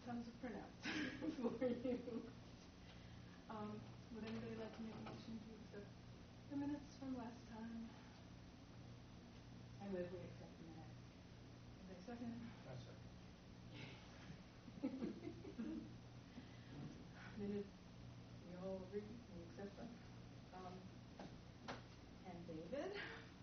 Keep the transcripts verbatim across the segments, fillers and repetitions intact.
tons of printouts for you. Um, would anybody like to make a motion to accept the minutes from last time? I move we accept the minutes. Is there a second? I second. Minutes, we all agree, we accept them. Um, and David?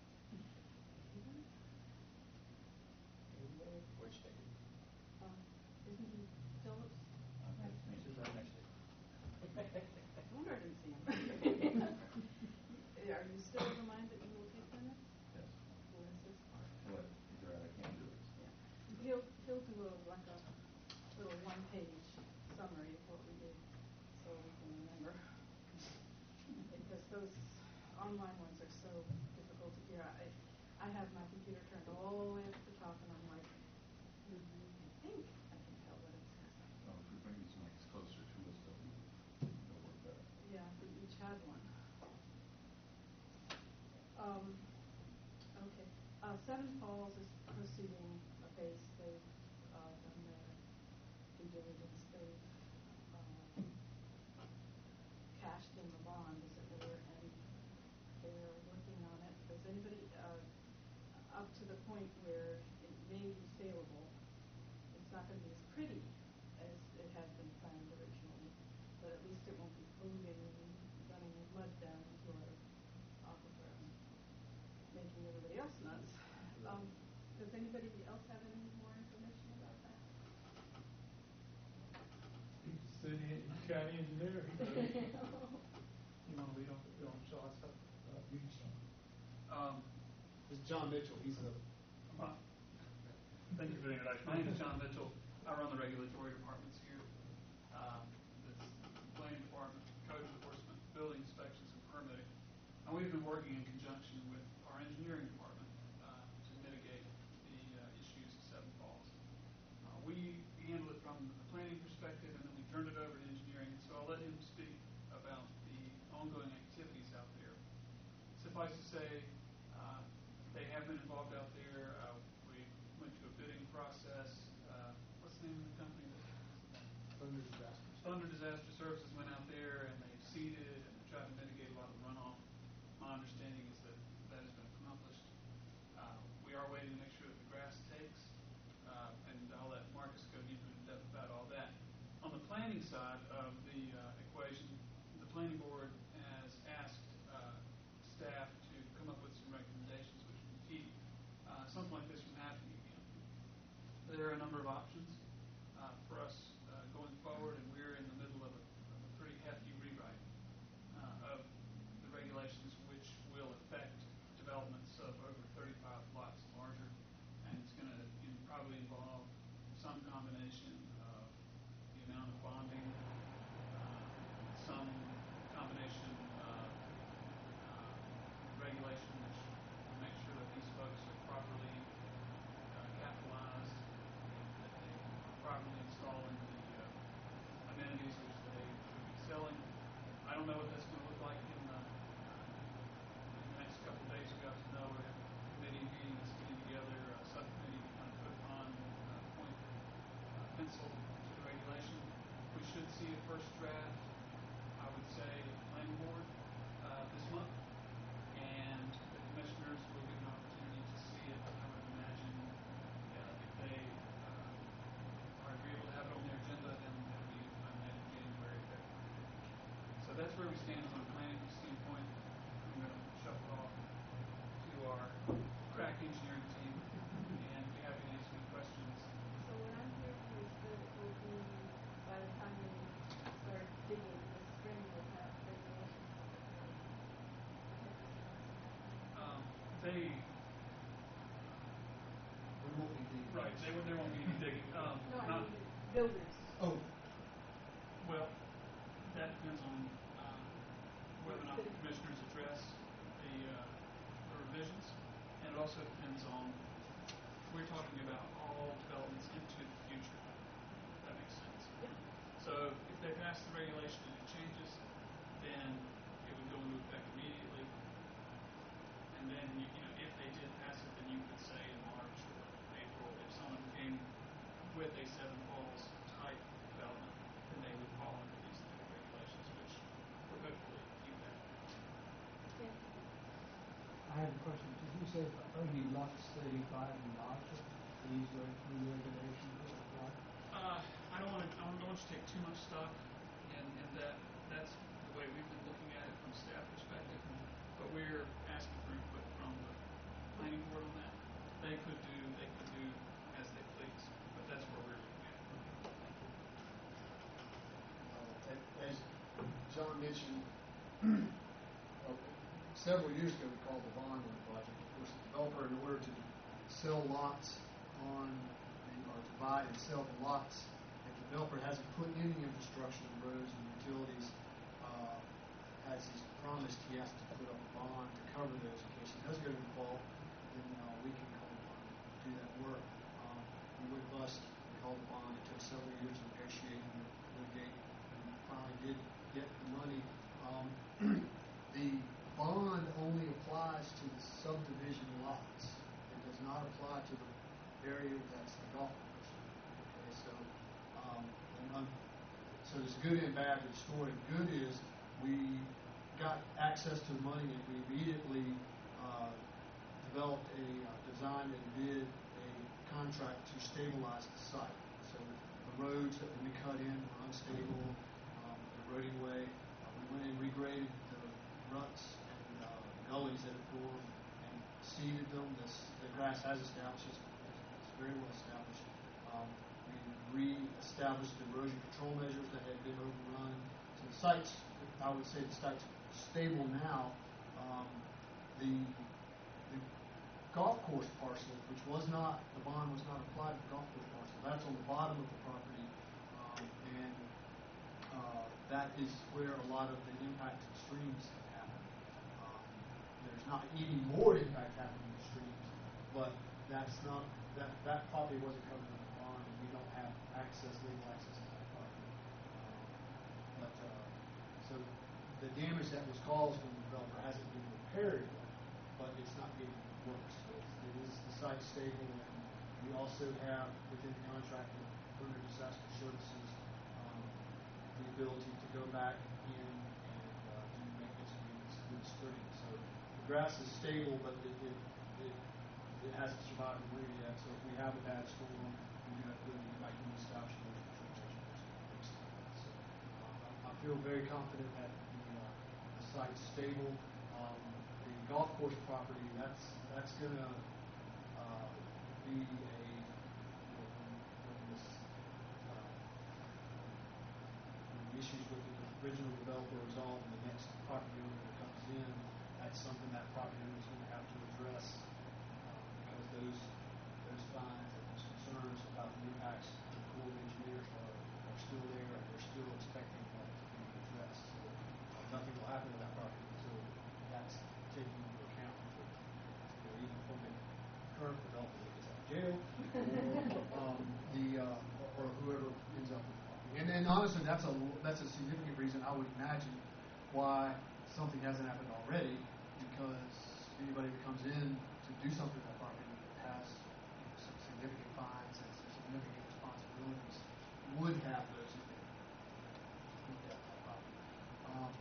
Which day? Um, isn't he Phillips? Uh, next, next, next day. I wonder I didn't see him. Are you still of the mind that you will take minutes? Yes. Well, this is hard. Well, either I can't do it. Yeah. He'll, he'll do a, like a little one-page summary of what we did so we can remember. Because those online ones are so difficult to hear. I, I have my computer turned all the way up to the top and I'm like, I think I can tell what it says. Oh, if we bring these mics closer to us, they'll, they'll work better. Yeah, we each had one. Um, okay. Uh, Seven Falls is proceeding apace. They've uh, done their due diligence. They've uh, cashed in the bond, as it were, and they're working on it. Does anybody, uh, up to the point where it may be saleable, it's not going to be as pretty as it had been planned originally, but at least it won't be polluting and running mud down into our aquifer and making everybody else nuts. Um, does anybody else have any more information about that? City county engineer. You want to lead on, on Shaw's stuff? Uh, you can start. Um, this is John Mitchell. He's a. Uh, thank you for the introduction. My name is John Mitchell. I run the regulatory departments here. Um, that's planning department, code enforcement, building inspections, and permitting. And we've been working in conjunction with our engineering department uh, to mitigate the uh, issues of Seven Falls. Uh, we handle it from a planning perspective, and then we turned it over to engineering. So I'll let him speak about the ongoing activities out there. Suffice to say, uh, they have been involved out there. Uh, we went to a bidding process. Uh, what's the name of the company? Thunder Disaster. Thunder Disaster Services went out there and they seeded and tried to mitigate a lot of runoff. My understanding is that that has been accomplished. Uh, we are waiting to make sure that the grass takes, uh, and I'll let Marcus go deeper in depth about all that. On the planning side of the uh, equation, the planning board has asked uh, staff to come up with some recommendations which would keep uh, something like this from happening again. There are a number of options uh, for us uh, going forward, and we're in the middle of a, of a pretty hefty rewrite uh, of the regulations which will affect developments of over thirty-five lots and larger, and it's going to you know, probably involve some combination of the amount of bonding, uh, some combination of uh, regulation which will make sure that these folks are properly uh, capitalized, that they are properly installing the uh, amenities which they should be selling. I don't know what that's going to look like in the, in the next couple of days. We got to know we have a committee meeting that's getting together, a subcommittee to kind of put on uh, point uh, pencil to the regulation. We should see a first draft, I would say, at the planning board uh, this month, and the commissioners will get an opportunity to see it. I would imagine uh, if they uh, are agreeable to have it on their agenda, then it'll be on that January, February. So that's where we stand from a planning standpoint. I'm going to shuffle off to our crack engineering team, and we have to answer any questions. So what I'm hearing is that it will be, by the time we start digging this spring, we'll have regulations. Um, they, We won't be digging. right, they, there won't be any digging. Um, No, I not, mean builders. Oh, well, that depends on um, whether or not the commissioners address the, uh, the revisions, and it also depends on, we're talking about all developments into the future. If that makes sense. Yeah. So if they pass the regulation and it changes, then it would go into effect immediately. And then, you, you know, if they did pass it, then you could say in March or April, if someone came with a Seven Falls type say, are you lots thirty-five and larger, these are the regulations that apply? Uh, I don't want to, I don't want you to take too much stock in, in that. That's the way we've been looking at it from a staff perspective. But we're asking for input from the planning board on that. They could do, they could do as they please, but that's where we're looking at. Uh, As John mentioned, well, several years ago, we called the bond on the project. Of course, the developer, in order to sell lots on, or to buy and sell the lots, if the developer hasn't put any infrastructure, roads and utilities, uh, as he's promised, he has to put up a bond to cover those in case he does go to default. Then uh, we can call the bond and do that work. Um, we went bust, we called the bond. It took several years to negotiate and litigate, and we finally did get the money. Um, the bond only applies to the subdivision lots. It does not apply to the area that's the golf course. Okay, so um, and, um, so there's good and bad to the story. Good is we got access to the money and we immediately uh, developed a uh, design and did a contract to stabilize the site. So the roads that we cut in were unstable, um, the roading way. Uh, we went and regraded the ruts and uh, gullies that had formed and seeded them. This, the grass has established, it's, it's very well established. Um, we re-established the erosion control measures that had been overrun. So the site's, I would say the site's stable now. Um, the, the golf course parcel, which was not, the bond was not applied to the golf course parcel, that's on the bottom of the property, um, and uh, that is where a lot of the impact to the streams have happened. Um, there's not any more impact happening to the streams, but that's not, that, that property wasn't covered in the bond, and we don't have access, legal access to that property. Um, but, uh, so the damage that was caused from the developer hasn't been repaired yet, but it's not getting worse. So it's, it is the site stable, and we also have within the contract with Thunder Disaster Services um, the ability to go back in and uh, do maintenance agreements in the spring. So the grass is stable, but it it, it, it hasn't survived the winter yet. So if we have a bad storm, we do have to go back and establish those control measures. So uh, I feel very confident that the, uh, the site's stable. Um, the golf course property, that's that's going to uh, be a, you know, when, when this, uh, when the issues with the original developer resolved and the next property owner that comes in, that's something that property owner is going to have to address uh, because those those fines and those concerns about the impacts to the Corps of Engineers are, are still there, and they're still expecting that to be addressed. So uh, nothing will happen to that property until that's taken into account for, you know, even from the current developer that gets out of jail, or um, the uh, or whoever ends up with the property. And then honestly, that's a that's a significant reason I would imagine why something hasn't happened already, because anybody that comes in to do something to that property that has, you know, some significant fines and some significant responsibilities would have those if they looked at that property. Um,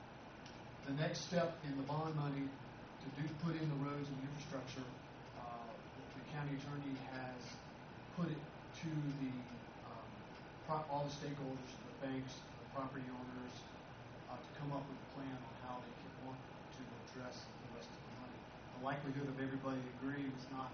the next step in the bond money to do put in the roads and infrastructure, uh, the county attorney has put it to the um, pro- all the stakeholders, the banks, the property owners, uh, to come up with a plan on how they can want to address the rest of the money. The likelihood of everybody agreeing is not,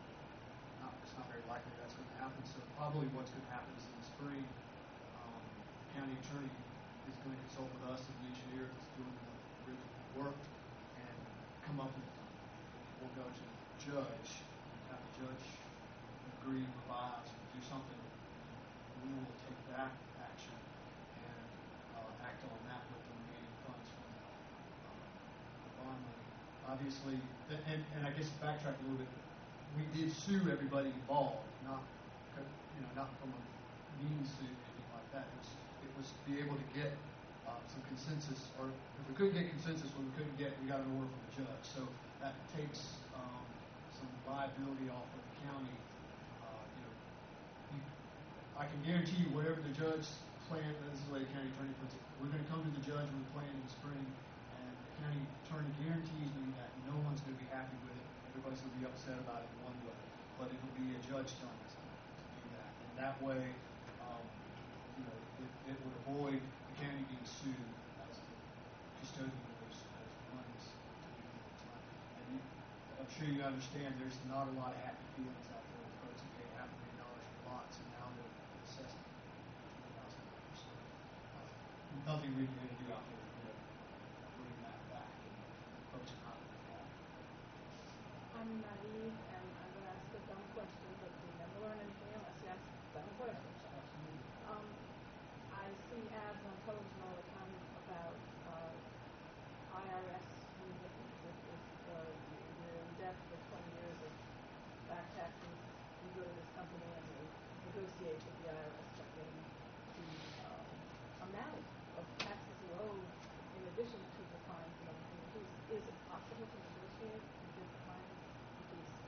not it's not very likely that's going to happen. So probably what's going to happen is in the spring, um, the county attorney is going to consult with us and the engineer that's doing the original work and come up with a plan. We'll go to the judge and have the judge agree, revise, or do something. We will take that action and uh, act on that with the remaining funds from the, um, the bond money. Obviously, and, and I guess to backtrack a little bit, we did sue everybody involved, not you know not from a mean suit or anything like that. It was, it was to be able to get uh, some consensus, or if we couldn't get consensus, when we couldn't get, we got an order from the judge. So that takes um, some liability off of the county. Uh, you know, you, I can guarantee you, whatever the judge plan, this is the way the county attorney puts it, we're going to come to the judge with a plan in the spring, and the county attorney guarantees me that no one's going to be happy with it. everybody's gonna be upset about it one way, but it'll be a judge telling us to do that. And that way, um, you know, it, it would avoid the county being sued as the custodian of those, those funds. And you, I'm sure you understand there's not a lot of happy feelings out there with folks who pay half a million dollars for lots and now they're assessed twenty thousand dollars. So, uh, nothing we can really do out there to really bring that back. And folks are not with that. I'm naive and I'm gonna ask a dumb question, but you never learn anything unless you ask dumb questions. Um, I see ads on television all the time about, uh, I R S remittance. If, if, uh, you're in debt for twenty years of back taxes, you go to this company and you negotiate with the I R S by getting the, um, amount of taxes you owe in addition to the fines and everything. Is, is it possible to negotiate and get the fines reduced?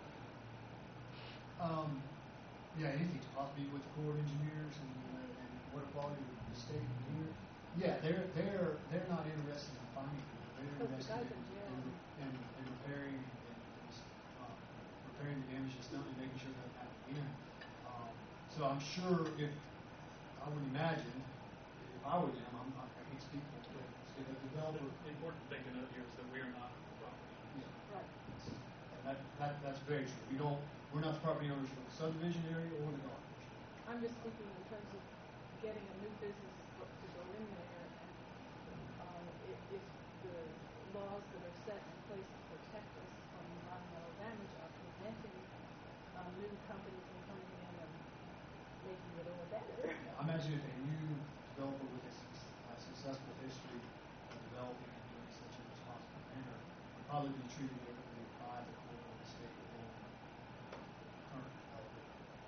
Um, yeah, anything's possible with the Corps of Engineers and, uh, and water quality with the state engineer. Yeah, they're, they're, they're not interested in finding people. They're Because the interested guys in, in jail. in, in, in repairing, and, um, repairing the damage that's done and making sure it doesn't happen again. Um, so I'm sure if, I would imagine, if I were them, I'm, I can't speak for them, if a developer. The important thing to note here is that we are not the property. Yeah. Right. And that, that, that's very true. We don't, we're not the property owners for the subdivision area or the golf course. I'm just thinking in terms of getting a new business go- to go in there, and, um, if, if the laws that are set in place to protect us from environmental damage are preventing, um, new companies from coming in and making it all better. I imagine if a new developer with a suc- a successful history of developing and doing such a responsible manner would probably be treated differently by the court or the state than the current developer.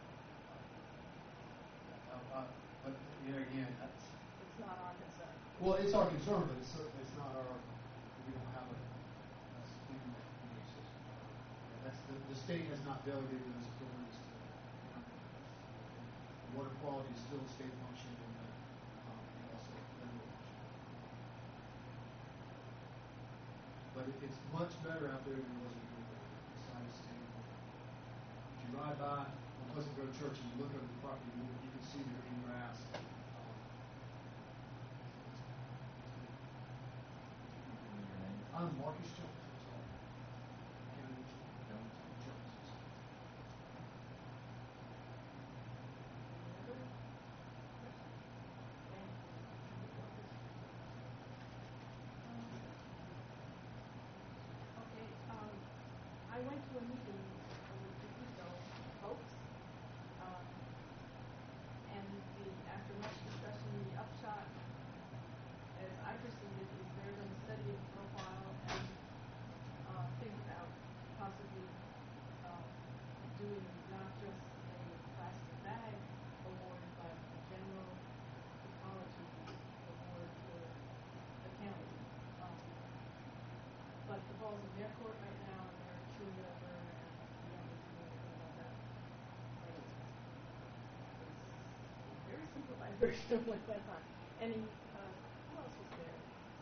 Uh, uh, uh, But, there again, that's, It's not our concern. well, it's our concern, but it's certainly, it's not our, we don't have a, a scheme that makes us. Yeah, that's, the, the state has not delegated those authorities to the county. The water quality is still a state function and, the, um, and also a federal function. But it, it's much better out there than it was a year ago, besides saying, if you ride by on Pleasant Grove Church and you look over the property, you, you can see the green grass. Um, I'm Marcus Jones, I'm sorry. County Engineer, Jones, Jones. Okay, um, I went to a meeting a week ago, folks, um, and the, after much discussion, the upshot, as I perceive it, is they're gonna study it for a while and, uh, think about possibly, uh, doing not just a plastic bag award, but a general ecology award for the county. Um, But the ball's in their court right now, and they're chewing it over, and we don't need to do anything about that. Like, it's, it's very simplified version of what went on. Any, uh, who else was there?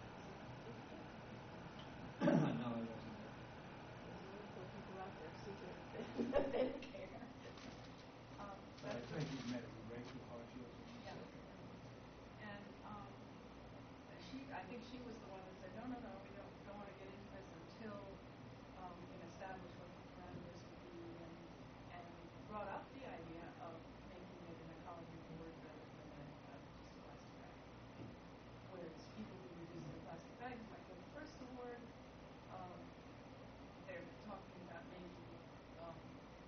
No, it wasn't there. There's a little people out there secret, that they don't care. Um, But I but- think you met with Rachel Hartsfield. Yeah. And, um, she, I think she was the one that said, no, no, no, we don't, don't wanna get into this until, um, we can establish what the parameters would be, and, and brought up the idea of making it an ecology board rather than a, a just a plastic bag. Whereas people who reduce their plastic bags might get the first award, um, they're talking about maybe, um,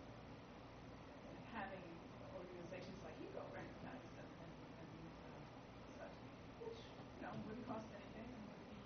having organizations like Eco recognize them and, and, uh, such, which, you know, wouldn't cost anything and would be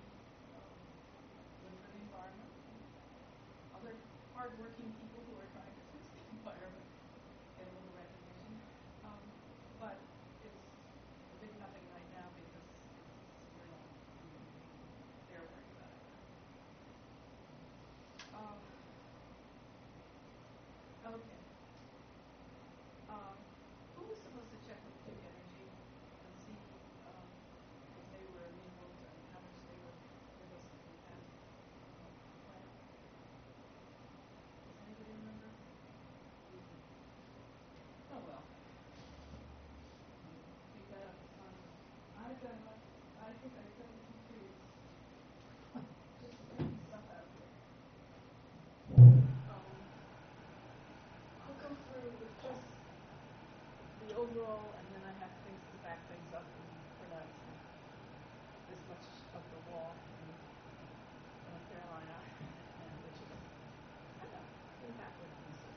overall, and then I have things to back things up and pronounce this much of the law in North Carolina, and which is kind of pretty backward in this.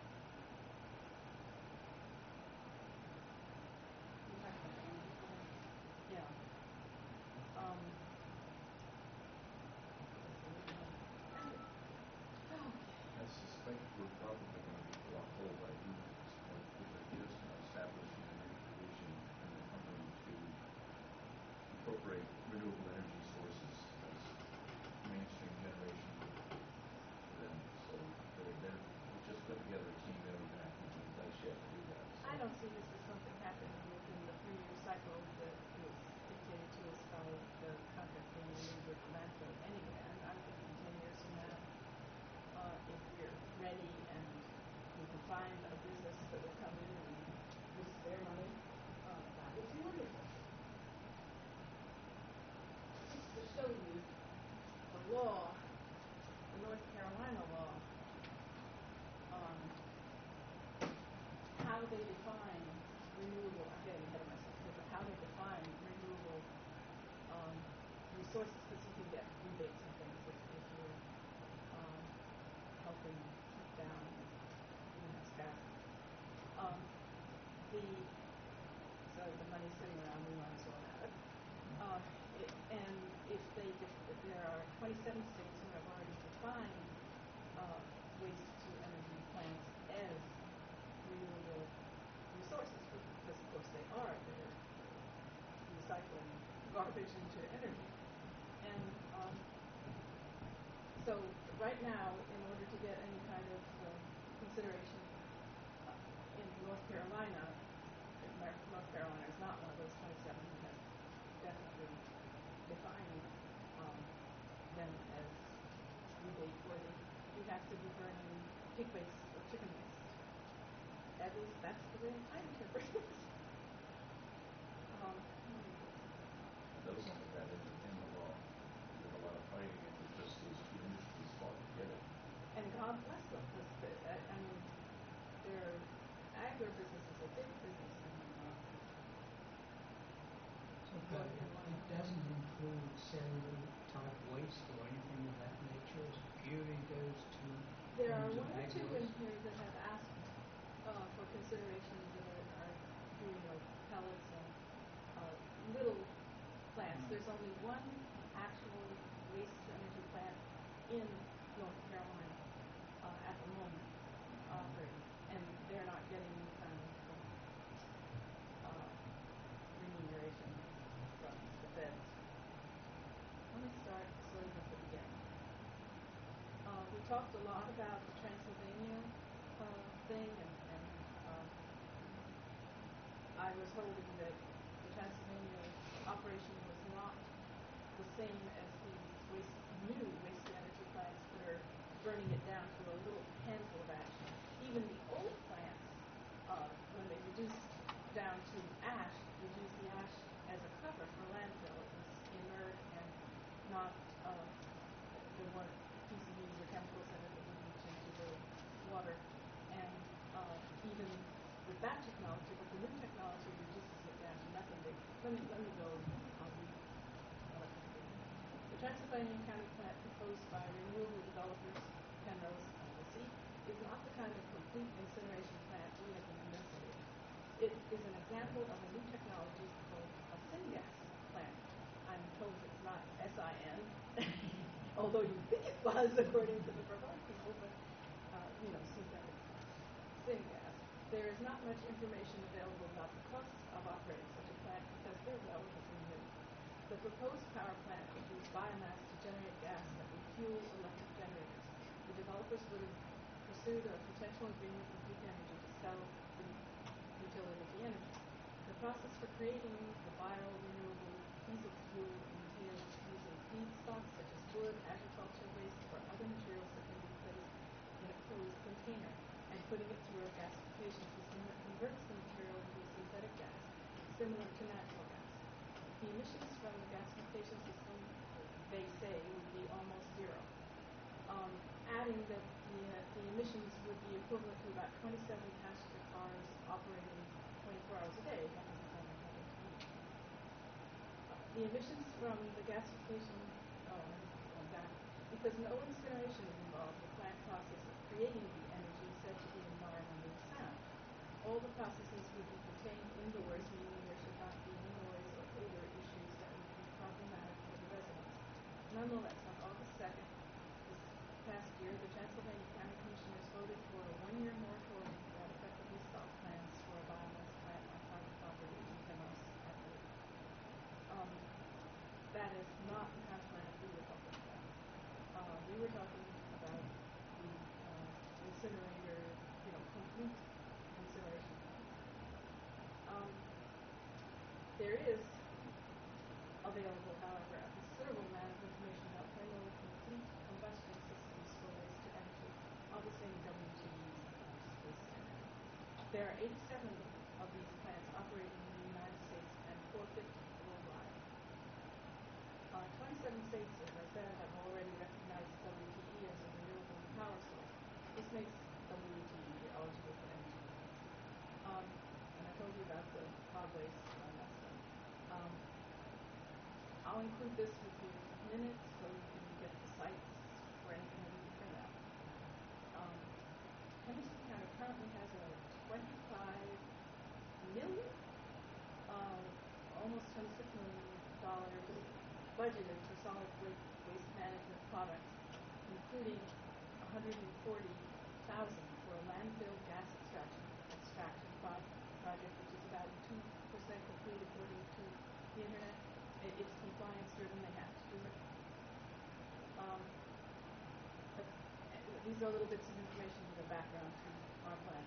Yeah. Um, I suspect we're probably going to be a whole by you at this point, because there is now establishing an education in the company to incorporate renewable energy sources as mainstream generation for them. So they're, they're we just put together a team there, we're going to have to do that yet to do that. So. I don't see this as something happening within the three-year cycle that is dictated to us by the contract being renewed with the landfill anyway. I'm, I'm thinking ten years from now, uh, if we're ready and we can find a business that will come in and use their money, uh, that would be wonderful. Just to show you the law, the North Carolina law, um, how they define renewable, I'm getting ahead of myself, but how they define renewable um, resources, because you can get rebates and things if, if you're um, helping keep down greenhouse gases. Um, the so the money's sitting around, we might as well have it. Uh, it and if they def- if there are twenty-seven states who have already defined uh, waste to energy plants as renewable resources, because of course they are, they're recycling garbage into energy. And um, so right now, in order to get any kind of uh, consideration uh, in North Carolina, if Mar- North Carolina is not one of those twenty-seven who has definitely defined um, them as rebate worthy, you have to be burning pig waste or chicken waste. That is, that's the way I interpret it. Um, Those ones that in, in the law, there's a lot of fighting, and it just those two industries fought to get it. and God bless them, because I, I mean, their agribusiness is a big business in uh, So, but it doesn't include cellular type waste or anything of that nature, it purely goes to There are forms of one or ag two in waste. here that have asked uh, for consideration that are, are doing like pellets and uh, little plants. There's only one actual waste to energy plant in North Carolina uh, at the moment operating, and they're not getting any kind of uh, remuneration from the feds. Let me start sort of at the beginning. Uh, we talked a lot about the Transylvania uh, thing, and, and uh, I was holding that the Transylvania operation was not the same as these waste, new waste to energy plants that are burning it down to a little handful of ash. Even the old plants, uh, when they reduced down to ash, would use the ash as a cover for landfill. It was inert and not, uh, there weren't P C Bs or chemicals in it that would leach into the water. And uh, even with that technology, but the new technology reduces it down to nothing. They, let me let me go. I'll read what I can do. The Transylvania County plant proposed by renewable developers Penrose and the Sea is not the kind of complete incineration plant we have been investigating. It is an example of a new technology called a syngas plant. I'm told it's not S I N, although you think it was according to the proposed people, but uh, you know, synthetic syngas. There is not much information available about the costs of operating such a plant because they're relatively new. The proposed power plant would use biomass to generate gas that would fuel electric generators. The developers would have pursued a potential agreement with Duke Energy to sell the utility the energy. The process for creating the bio-renewable diesel fuel entails using feedstocks such as wood, agricultural waste, or other materials that can be placed in a closed container, and putting it through a gasification system that converts the material into a synthetic gas, similar to natural gas. The emissions from the gasification system, they say, would be almost zero. Um, adding that the, uh, the emissions would be equivalent to about twenty-seven passenger cars operating twenty-four hours the emissions from the gasification, oh, let me go back, because no incineration is involved, the plant process of creating the energy is said to be environmentally sound. All the processes would be contained indoors, meaning there should not be noise or odor issues that would be problematic for the residents. Nonetheless, on August second, this past year, the Transylvania County Commissioners voted for a one-year moratorium that effectively stopped plans for a biomass plant on private property in Pinellas at Lake. Um, that is not the kind of plant we were talking about. Uh, we were talking about the uh, incinerator, you know, complete incineration plant. Um, there is available, however, a considerable amount of information about thermal complete combustion systems for waste to energy, all the same W T Es as waste to energy. There are eighty-seven of these plants operating in the United States and four hundred fifty worldwide. Uh, twenty-seven states, as I said, have already recognized W T E as a renewable power source. This makes W T E eligible for energy credits. Um, and I told you about the solid waste on that stuff. Um, I'll include this with your minutes so you can get the sites for anything that we can print out. Um, Henderson County currently has a twenty-five million, uh, almost twenty-six million dollars budgeted for solid waste, waste management products, including one hundred forty thousand for a landfill gas extraction extraction pro- project, which is about two percent complete according to the internet. It, it's compliance driven; they have to do it. Um, but these are little bits of information to the background to our plant.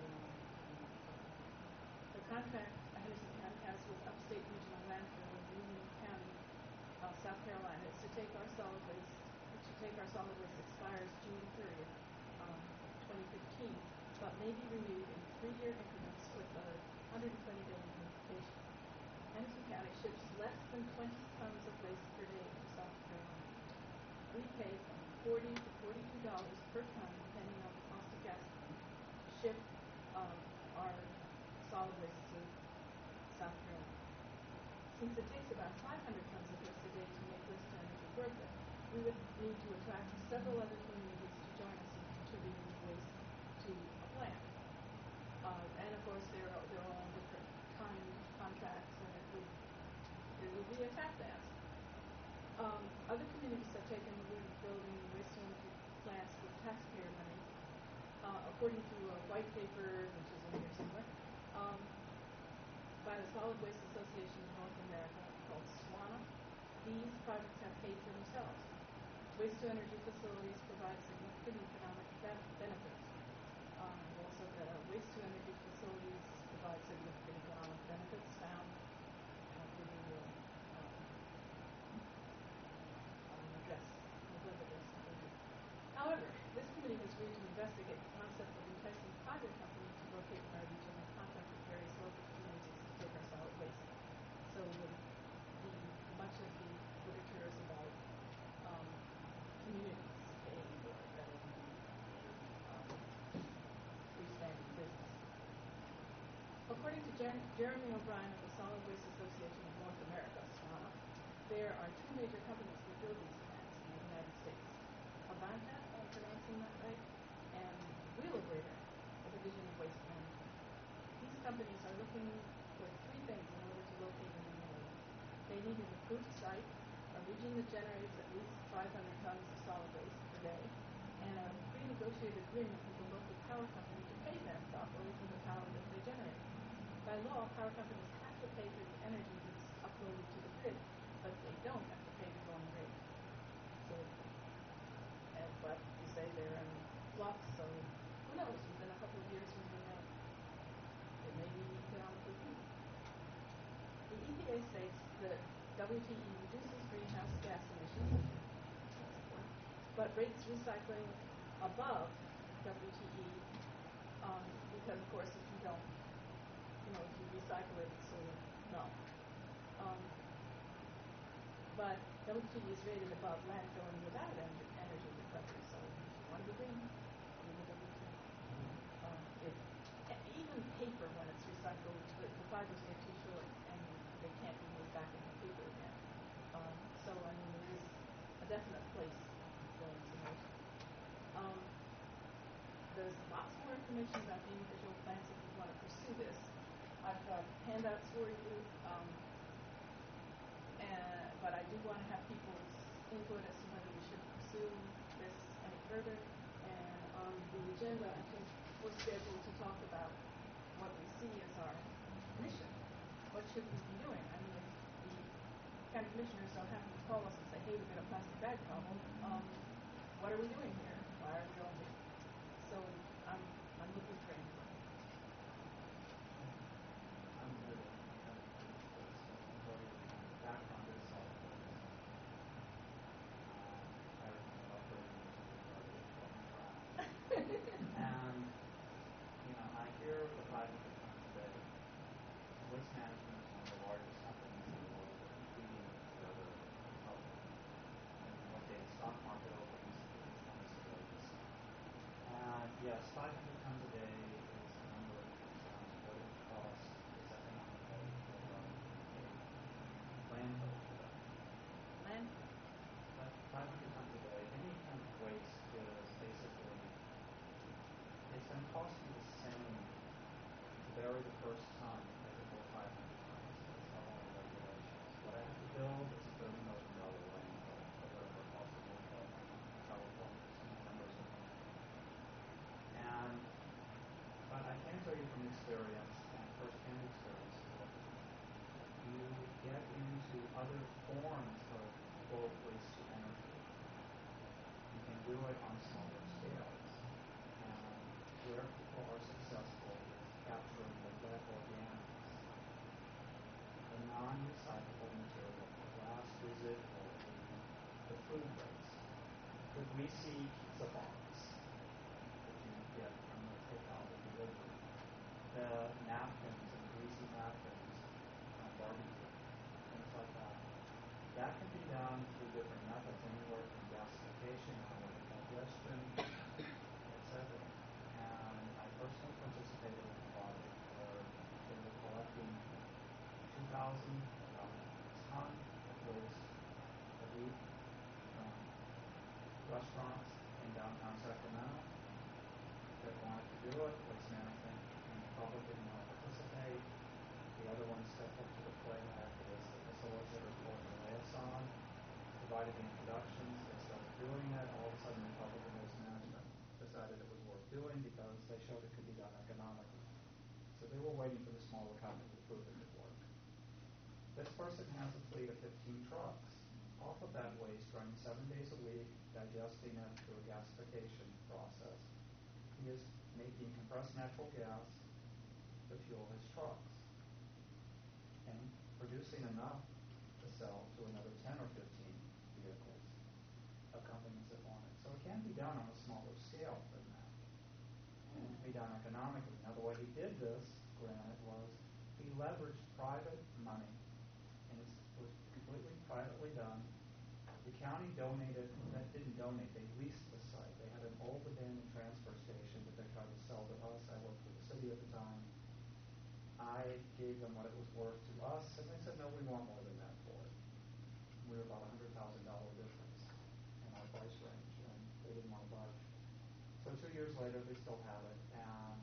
The contract Henderson County has with Upstate Regional Landfill in Union County, uh, South Carolina, is to take our solid waste, to take our solid waste expires June thirtieth, um, twenty fifteen, but may be renewed in three-year increments with a one hundred twenty day implementation. Henderson County ships less than twenty tons of waste per day to South Carolina. We pay from forty to forty-two dollars per ton, depending on the cost of gasoline, to ship um, our solid waste to South Carolina. Since it takes about five hundred tons of waste a day to make waste to energy worth it, we would need to attract several other communities to join us in contributing waste to a plant. Uh, and of course, they're they're all on different time contracts, and it would it would be a tap dance. Um, other communities have taken the route of building waste-to-energy plants with taxpayer money, uh, according to a white paper, which is in here somewhere, um, by the Solid Waste Association of North America, called SWANA. These projects have paid for themselves. Waste-to-energy facilities provide significant economic be- benefits. Um, also, the waste-to-energy facilities provide significant economic benefits found. I'll give you a um, um, address, a web address. However, this committee has agreed to investigate the concept of enticing private companies to locate in our region and contract with various local communities to take our solid waste. So the, the much of the literature is about um, communities paying for it rather than um, freestanding business. According to Jen- Jeremy O'Brien of the Solid Waste Association of North America, SWANA, there are two major companies that build these plants in the United States. Avanta, I'm pronouncing that right, and Wheelabrator, a division of Waste Management. These companies are looking for three things in order to locate in an area. They need an approved site, a region that generates at least five hundred tons of solid waste per day, and a pre-negotiated agreement with the local power company to pay them to operate from the power that they generate. By law, power companies have to pay for the energy that's uploaded to the grid, but they don't have to pay the going rate. So, and, but you say they're in flux, so who knows? Within a couple of years, we may know. It may be economically feasible. The E P A states that W T E reduces greenhouse gas emissions, but rates recycling above W T E um, because, of course, if you don't, you know, if you recycle it, it's sort of null. Um, but W T E is rated above landfilling without energy, energy recovery, so if you want to be green, do the W T E. Um, it, even paper, when it's recycled, the, the fibers get too short and they can't be moved back into paper again. information about the individual plans if you want to pursue this. I've got handouts for you, um, and, but I do want to have people's input as to whether we should pursue this any further. And on the agenda, I think we're scheduled to talk about what we see as our mission. What should we be doing? I mean, if the county commissioners don't happen to call us and say, hey, we've got a plastic bag problem, um, what are we doing here? Why are we all here? So I'm, I'm looking for input. I'm good at kind of this, enjoy the background is solid waste. Um, I was about thirty years ago, and, you know, I hear the five hundred tons a day. Waste management is one of the largest companies in the world. They're competing with the other companies. And what they stock market opens is tons of waste. And yes, five hundred tons a day is a number that sounds what it costs is economically to run a landfill today. Landfill. But five hundred tons a day, any kind of waste is basically, it's going to cost you the same to bury the first ton as it will five hundred tons. That's all our regulations. What I have to build is a thirty million dollar landfill, or whatever it costs to build that in California. Some numbers are going. And, but I can tell you from experience, and first-hand experience, that you get into other forms of quote waste to energy. You can do it on smaller scales. And where people are successful is capturing the wet organics, the non-recyclable material, the last residual, the, the food waste, the greasy pizza box that you get from the takeout or delivery, the napkins and greasy napkins on barbecue, things like that. That can be done through different methods, anywhere from gasification, anaerobic digestion, et cetera. And I personally participated in a project where they were collecting two thousand about a ton of waste a week from restaurants in downtown Sacramento that wanted to do it. Waste management and the public didn't want to participate. The other one stepped up to the plate. I acted as the facilitator for the liaison, provided the introductions. They started doing it. All of a sudden, the public and waste management decided it was worth doing because they showed it could be done economically. So they were waiting for the smaller company to prove it could work. This person has a fleet of fifteen trucks. Off of that waste, running seven days a week, digesting it through a gasification process. He is making compressed natural gas to fuel his trucks and producing enough to sell to another ten or fifteen vehicles of companies that want it. So it can be done on a smaller scale than that. And it can be done economically. Now, the way he did this, granted, was he leveraged private money, and it was completely privately done. The county donated, that didn't donate, they leased the site. They had an old abandoned transfer station that they tried to sell to us. I worked for the city at the time. I gave them what it was worth to us, and they said, no, we want more than that for it. We were about a one hundred thousand dollars difference in our price range, and they didn't want to budge. So two years later, they still have it, and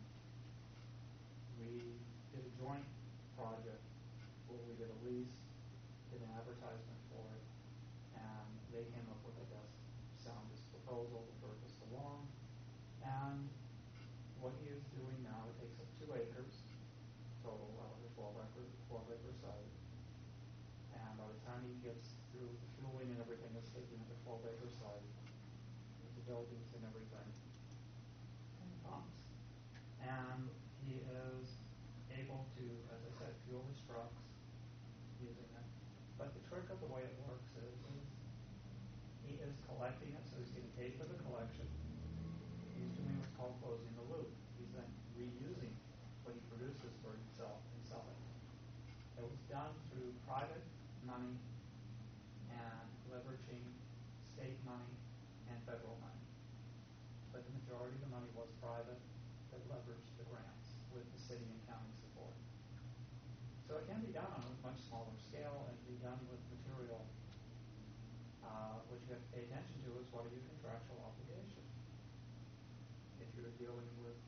we did a joint project where we did a lease, did an advertisement for it, and they came up with the best soundest proposal the furthest along. And what he is doing now, it takes up two acres total out of a twelve acre, twelve acre site. And by the time he gets through the fueling and everything that's taking up a twelve acre site, with the buildings and everything, and pumps. And he is able to, as I said, fuel his trucks using it. But the trick of the way it works is, is he is collecting it, so he's getting paid for the collection. He's doing what's called closing the loop. He's then reusing what he produces for himself and selling it. It was done through private money and leveraging state money and federal money. But the majority of the money was private that leveraged the grants with the city and county support. So it can be done on a much smaller scale and be done with material. Uh, what you have to pay attention to is what are your contractual obligations. If you're dealing with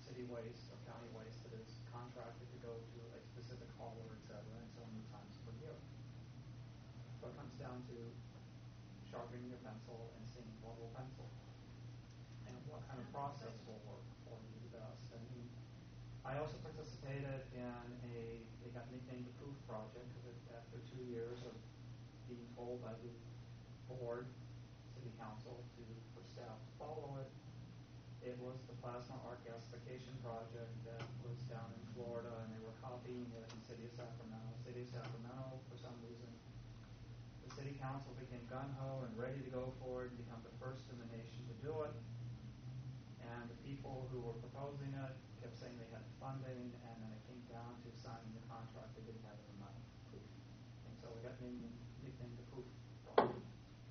city waste or county waste that is contracted to go to a specific hauler, et cetera, and so many times per year. So it comes down to sharpening your pencil and seeing what will pencil and what kind of process will work for you the best. I mean, I also participated in a, they got nicknamed the Proof Project, because after two years of being told by the board, city council, to, for staff to follow it, it was the plasma arc gasification project that was down in Florida, and they were copying it in the city of Sacramento. City of Sacramento, for some reason, the city council became gung-ho and ready to go for it and become the first in the nation to do it. And the people who were proposing it kept saying they had funding, and then it came down to signing the contract, they didn't have any money. And so we got named, nicknamed the Proof Project.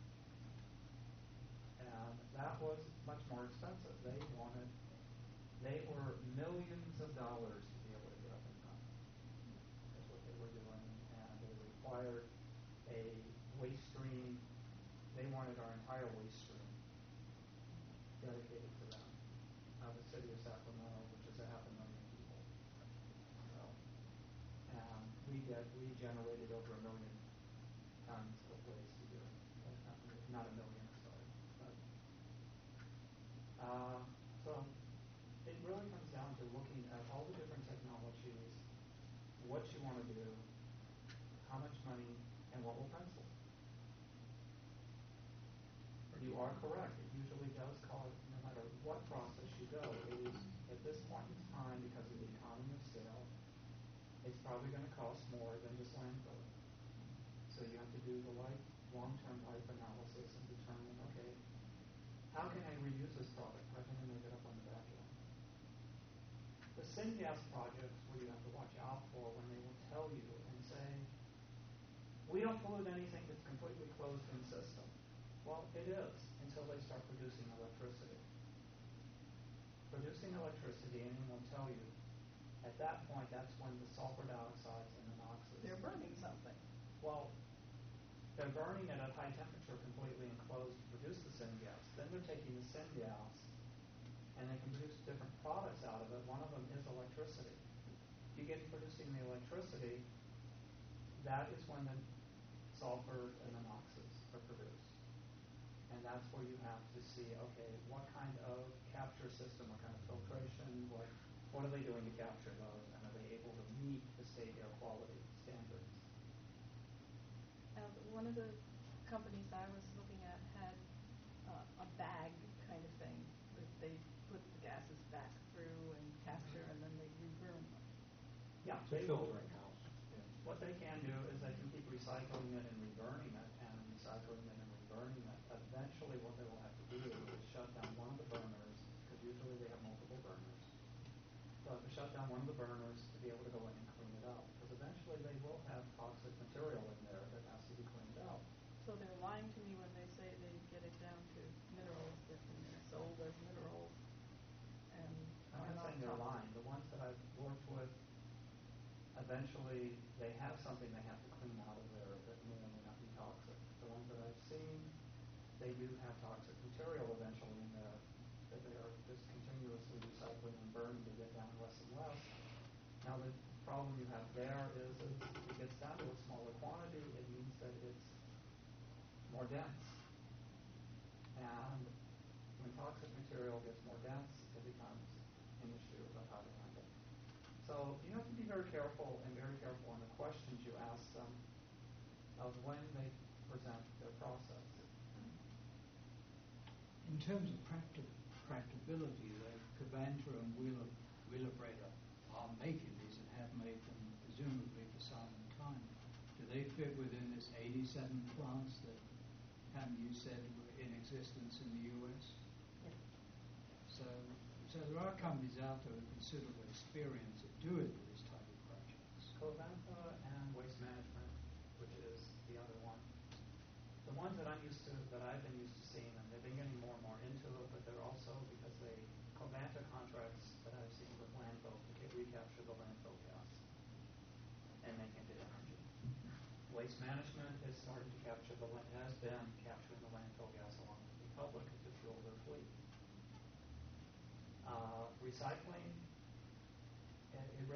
And that was much more expensive. They wanted, they were millions of dollars to be able to get up and running. That's what they were doing, and they required a waste stream. They wanted our entire waste stream dedicated to them. Uh, the city of Sacramento, which is a half a million people. So, and we get we generated over a million tons of waste a year. Not a million, sorry. But, uh, so it really comes down to looking at all the different technologies, what you want to do, how much money, and what will pencil. You are correct. It usually does cost, no matter what process you go, it is, at this point in time, because of the economy of scale, it's probably going to cost more than just landfill. So you have to do the life, long-term life analysis and determine, okay, how can I reuse this product? How can I make it up on the back end? The syngas projects where you have to watch out for when they will tell you and say, we don't pollute anything that's completely closed-in system. Well, it is, until they start producing electricity. Producing electricity, anyone will tell you, at that point, that's when the sulfur dioxides and the NOxes. They're burning something. Well, they're burning it at high temperature, completely enclosed to produce the syngas. Then they're taking the syngas, and they can produce different products out of it. One of them is electricity. You get producing the electricity, that is when the sulfur and the NOxes are produced. And that's where you have to see, okay, what kind of capture system, what kind of filtration, what what are they doing to capture those, and are they able to meet the state air quality standards? Uh, one of the companies I was looking at had uh, a bag kind of thing that they put the gases back through and capture, and then they reburn them. Yeah, It's a they will. filtering house. Yeah. What they can do is they can keep recycling it and reburning it and recycling it and reburning it. Eventually what they will have to do is shut down one of the burners, because usually they have multiple burners. They'll have to shut down one of the burners to be able to go in and clean it out, because eventually they will have toxic material in there that has to be cleaned out. So they're lying to me when they say they get it down to minerals, that when they're sold as minerals, and I'm are not saying they're toxic. lying. The ones that I've worked with, eventually they have something they have to clean out of there that may or may not be toxic. The ones that I've seen, they do have toxic material eventually in there that they are just continuously recycling and burning to get down less and less. Now the problem you have there is, is it gets down to a smaller quantity, it means that it's more dense. And when toxic material gets more dense, it becomes an issue about how to handle it. So you have to be very careful and very careful in the questions you ask them of when they present their process. In terms of practic- practicability, like Covanta and Wheeler, Wheelabrator are making these and have made them presumably for some time. Do they fit within this eighty-seven plants that, Pam, you said were in existence in the U S? Yes. So, so there are companies out there with considerable experience at doing these type of projects. Covanta and Waste Management, which is the other one. The ones that I'm used to, that I've been used to seeing, and they've been getting more and more into it, but they're also, because they, Covanta contracts that I've seen with landfills to get, recapture the landfill gas and make it into energy. Waste Management is starting to capture the, has been capturing the landfill gas along with the public to fuel their fleet. Uh, recycling,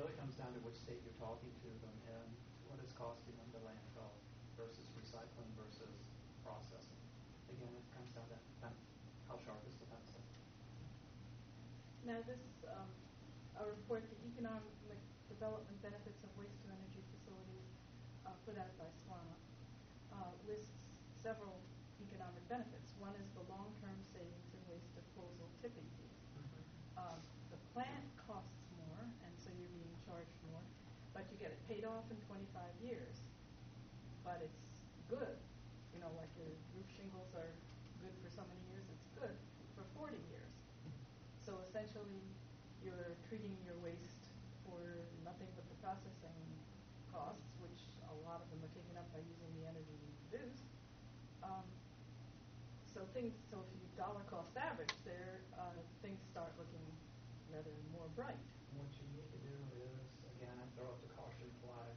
really comes down to which state you're talking to them and what it's costing them to landfill versus recycling versus processing. Again, it comes down to pen- how sharp is the pencil. Now, this, um, a report, the Economic Development Benefits of Waste-to-Energy Facilities, uh, put out by SWANA, uh, lists several economic benefits. One is the long-term savings in waste disposal tipping fees. Uh, the plant costs more, and so you're being charged more, but you get it paid off in twenty-five years. But it's good. You know, like your roof shingles are good for so many years, it's good for forty years. So essentially, you're treating your waste for nothing but the processing costs, which a lot of them are taken up by using the energy you produce. Um, so things, so if you dollar cost average there, uh, things start looking rather more bright. What you need to do is, again, I throw up the caution flag.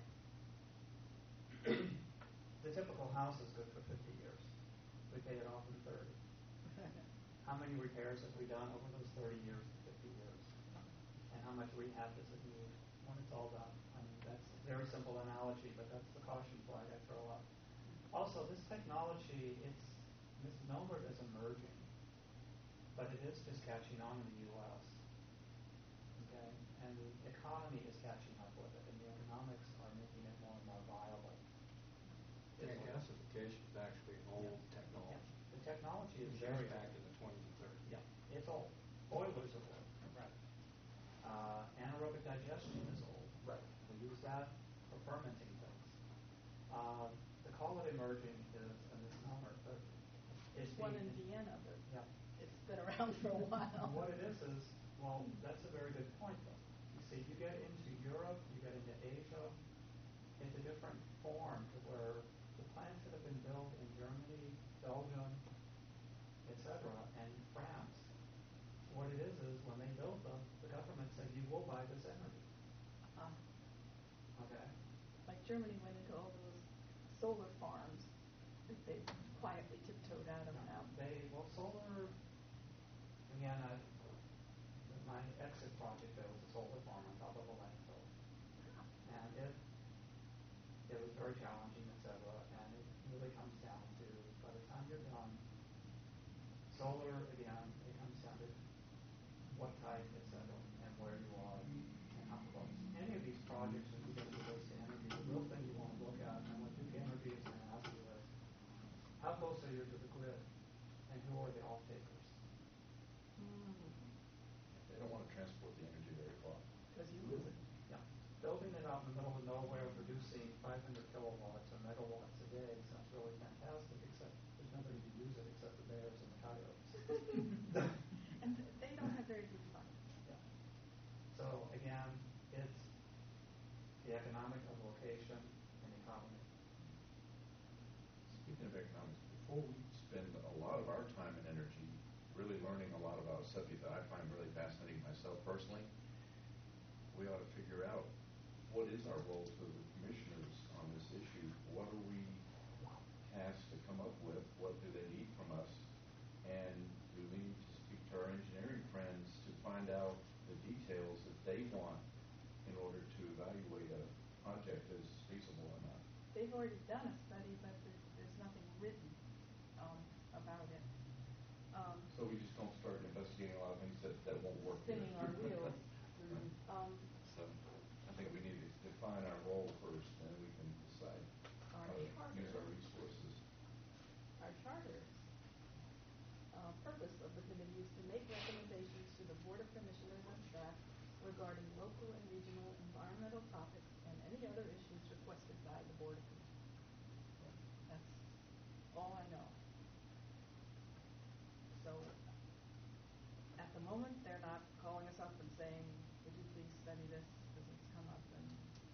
The typical house is good for fifty years. We pay it off in thirty. How many repairs have we done over those thirty years to fifty years? And how much rehab does it need when it's all done? I mean, that's a very simple analogy, but that's the caution flag I throw up. Also, this technology, it's misnomered as emerging, but it is just catching on in the U S Okay, and the economy is catching up with it, and the economics are making it more and more viable. Yeah, gasification is actually old Yeah. technology. Yeah. The technology is It was very used back in the twenties and thirties. Yeah, it's old. Boilers are old. Right. Uh, anaerobic digestion is old. Right. We use that for fermenting things. Uh, to call it emerging is a misnomer, but There's it's one in being- Vienna, but Yeah. it's been around for a while. What it is is, well, that's a very good point, though. You see, you get into Europe, you get into Asia, it's a different form to where the plants that have been built in Germany, Belgium, et cetera, and France, what it is is when they built them, the government said, you will buy this energy. Uh, Okay? like Germany went into all those solar farms that they quietly tiptoed out of now. They, well, solar, again, I, my exit project there was a solar farm on top of a landfill. And it, it was very challenging, et cetera, and it really comes down to, by the time you're done, solar, again, it comes down to what type, et cetera, and where you are, and how close. Any of these projects, when you get into waste to energy, the real thing you want to look at, and what Duke Energy is going to ask you is, how close are you to the grid, and who are the off-takers? They don't want to transport the energy very far. Because you lose it. Yeah. Building it out in the middle of nowhere, producing five hundred kilowatts or megawatts a day sounds really fantastic, except there's nobody to use it except the bears and the coyotes. And they don't have very good fun. Yeah. So again, it's the economic of location and economy. Speaking of economics, before we spend a lot of our time and energy really learning a lot about a subject that I find really fascinating myself personally, we ought to figure out what is our role to the commissioners on this issue. What are we tasked to come up with? What do they need from us? And do we need to speak to our engineering friends to find out the details that they want in order to evaluate a project as feasible or not? They've already done a study, but there's, there's nothing written um, about it. Um, So we just don't start investigating a lot of things that, that won't work. spinning our wheels. Right. Um, So I think we need to define our role first, and then we can decide Our how to charter. use our resources. Our charter uh, purpose of the committee is to make recommendations to the Board of Commissioners and staff regarding local and regional environmental topics and any other issues requested by the Board of Commissioners. That's all I know. So at the moment, they're not calling us up and saying, would you please study this because it's come up. And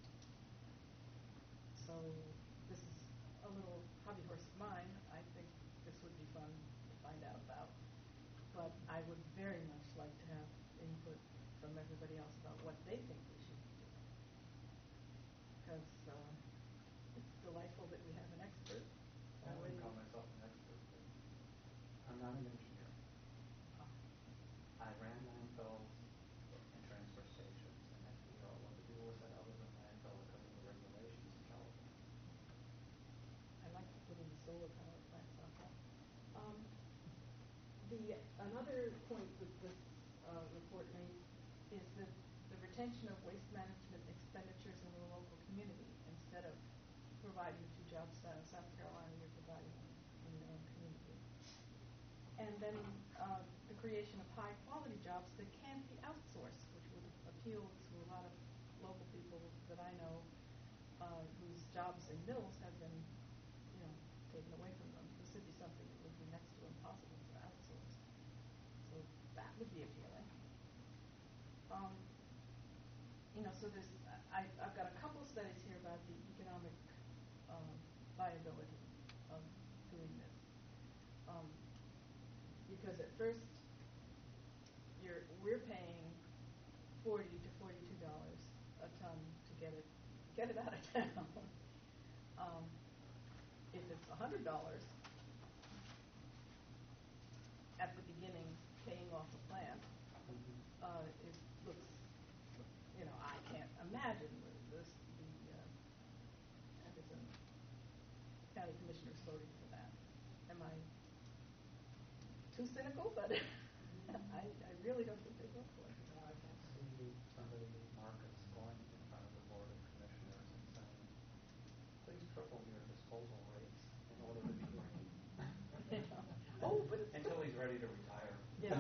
so this is a little hobby horse of mine. I think this would be fun to find out about. But I would very much like to have input from everybody else about what they think we should be doing. Because uh, it's delightful that we have an expert. I wouldn't already. call myself an expert. But I'm not an engineer. I ran landfills and transfer stations and had to figure out what to do the, another point that this, uh, report made is that the retention of waste management expenditures in the local community, instead of providing to jobs out of South Carolina, you're providing them in your own community. And then, uh, the creation of high-quality jobs that can be outsourced, which would appeal to a lot of local people that I know, uh, whose jobs in mills have been, you know, taken away from them. This would be something that would be next to impossible to outsource. So that would be appealing. Um, you know, so there's, I, I've got a couple studies here about the economic um, viability of doing this. Um, because at first, you're we're paying forty to forty-two dollars a ton to get it get it out of town. um, if it's a hundred dollars at the beginning, paying off the plant, uh, it looks, you know, I can't imagine this the uh, Anderson County Commissioners voting for that. Am I too cynical? But I, I really don't think they vote for it. No, I can see somebody, Marcus, going in front of the Board of Commissioners and saying, please triple your disposal rates in order to be green. Oh, but it's Until he's ready to retire. Yeah.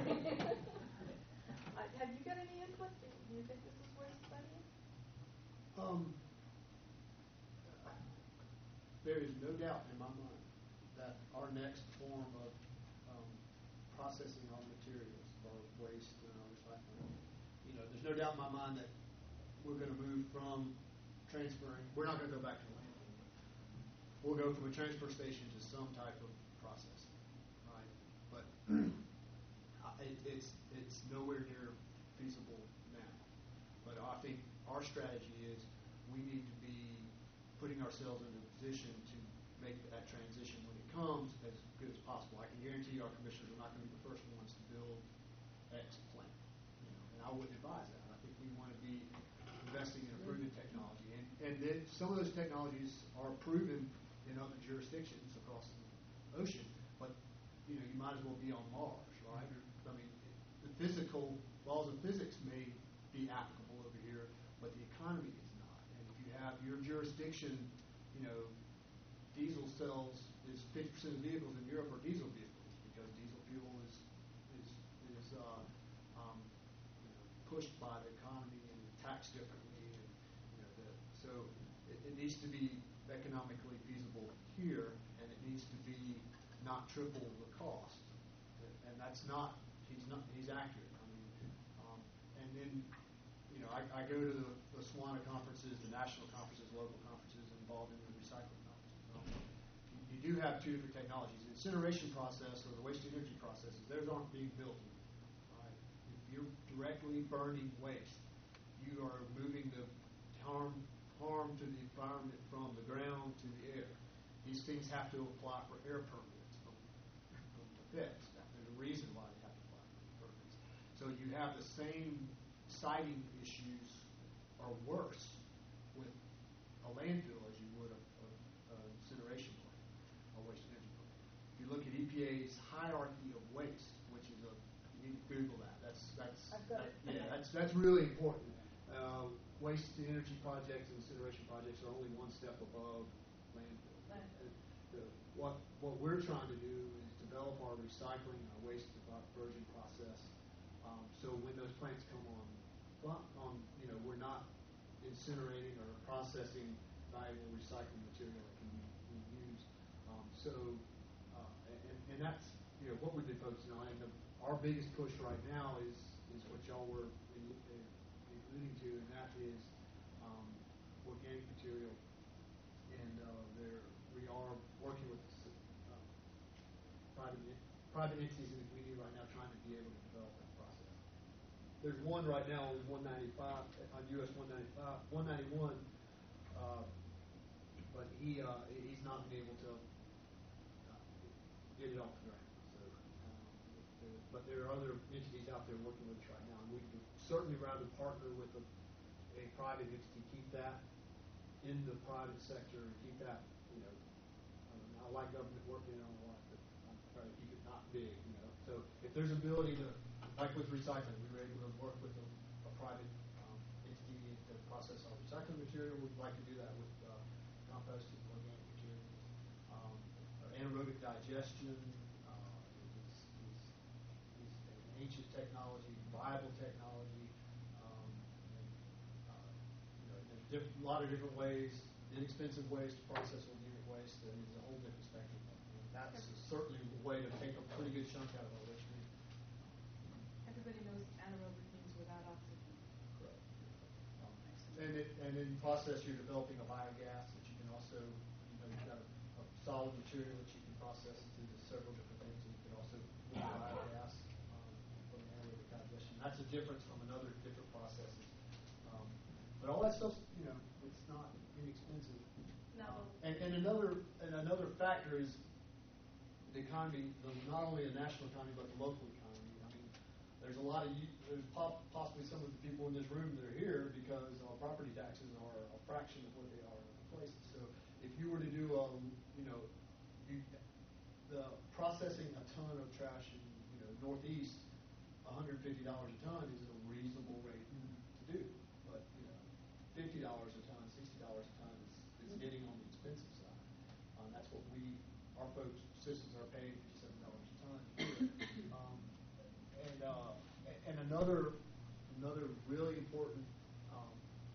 uh, have you got any input? Do you think this is worth studying? Um, there is no doubt in my mind that our next form of um, processing our materials, our waste and our recycling, you know, there's no doubt in my mind that we're going to move from transferring. We're not going to go back to landfill. We'll go from a transfer station to some type of processing, right? But it, it's it's nowhere near feasible now. But I think our strategy is we need to be putting ourselves in a position to make that transition when it comes as good as possible. I can guarantee you our commissioners are not going to be the first ones to build X plant. You know, and I wouldn't advise that. I think we want to be investing in a proven technology. And, and then some of those technologies are proven in other jurisdictions across the ocean, but you know, you might as well be on Mars, right? I mean, the physical laws of physics may be applicable over here, but the economy is not. And if you have your jurisdiction, you know, diesel cells is fifty percent of vehicles in Europe are diesel vehicles because diesel fuel is is is uh, um, you know, pushed by the economy and taxed differently, and you know, the, so it, it needs to be economically feasible here, and it needs to be not triple the cost, and that's not he's not he's accurate. I mean, um, and then you know I, I go to the, the SWANA conferences, the national conferences, local conferences involved in the recycling conferences. Um, you, you do have two different technologies. The incineration process or the waste to energy processes, those aren't being built. Right? If you're directly burning waste, you are moving the harm harm to the environment from the ground to the air. These things have to apply for air permits from, from the feds. There's a reason why they have to apply for air permits. So you have the same siting issues or worse with a landfill as you would a, a, a incineration plant or waste energy plant. If you look at E P A's hierarchy of waste, which is a you need to Google that. That's that's I've got that, it. yeah, that's that's really important. Uh, waste to energy projects and incineration projects are only one step above landfill. Landfill. The, what what we're trying to do is develop our recycling, our waste diversion process, um, so when those plants come on, on you know, we're not incinerating or processing valuable recycling material that can be, be used. Um, so, uh, and, and that's you know what we've been focusing on. And the, our biggest push right now is is what y'all were in, in, alluding to, and that is um, organic material. And uh, there we are working with uh, private private entities in the community right now, trying to be able to develop that process. There's one right now on one ninety-five on U S one ninety-five, one ninety-one, uh, but he uh, he's not been able to uh, get it off the ground. So, um, there, but there are other entities out there working with us right now, and we would certainly rather partner with a, a private entity, keep that in the private sector, and keep that, you know, I, mean, I like government working on a lot, but I'd try to keep it not big, you know. So if there's ability to, like with recycling, we were able to work with a, a private um, entity to process our recycling material. We'd like to do that with uh, composting organic materials. Um, our anaerobic digestion uh, is, is, is an ancient technology, viable technology. Um, and, uh, you know, there's diff- a lot of different ways, inexpensive ways to process organic waste, and it's a whole different spectrum. And that's certainly a way to take a pretty good chunk out of our waste stream. Everybody knows anaerobic means without oxygen. Correct. Um, and, it, and in process, you're developing a biogas that you can also, you know, you've got a, a solid material that you can process into several different things, and you can also make biogas um, from anaerobic digestion. That's a difference from another different processes. Um, but all that stuff, you know, it's not inexpensive. Now, Um, and, and another and another factor is the economy, the, not only the national economy but the local economy. I mean, there's a lot of you, there's pop, possibly some of the people in this room that are here because our property taxes are a fraction of what they are in other places. So if you were to do a, you know, you, the processing a ton of trash in you know Northeast, one hundred fifty dollars a ton is a reasonable rate to do. But you know, fifty dollars a ton, sixty dollars a ton is, is getting on the expensive side. Um, that's what we, our folks, citizens are paying fifty-seven dollars a ton. um, and uh, and another another really important um,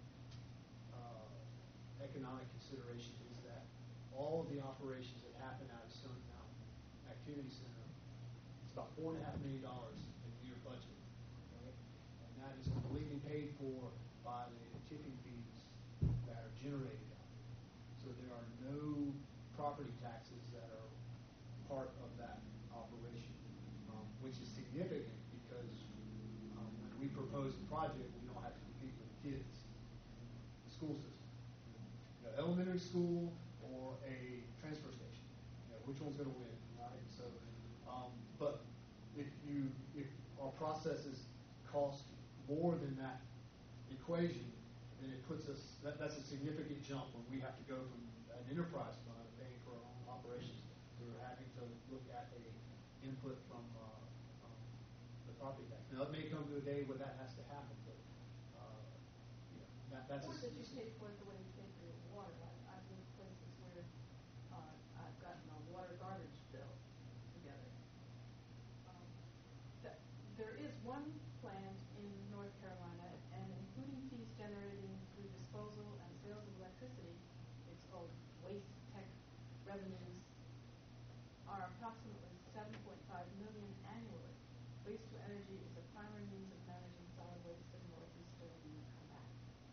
uh, economic consideration is that all of the operations that happen out of Stone Mountain Activity Center, it's about four and a half million dollars a year budget, okay? And that is completely paid for by the tipping fees that are generated out there. So there are no property taxes that are part of that operation, um, which is significant because um, when we propose a project, we don't have to compete with kids in the school system. You know, elementary school or a transfer station. You know, which one's going to win, right? So, um, but if you if our processes cost more than that equation, then it puts us that, that's a significant jump when we have to go from an enterprise fund paying for our own operations to having to look at a input from uh, um, the property tax. Now, it may come to a day where that has to happen, but uh, you know, that, that's or a, that you pay for it the way you pay for your water. I, I've lived places where uh, I've gotten a water garbage bill together. Um, that, there is one plant in North Carolina, and including fees generating through disposal and sales of electricity, it's called Waste Tech revenues are approximately seven point five million dollars annually. Waste to energy is a primary means of managing solid waste in northeastern Quebec.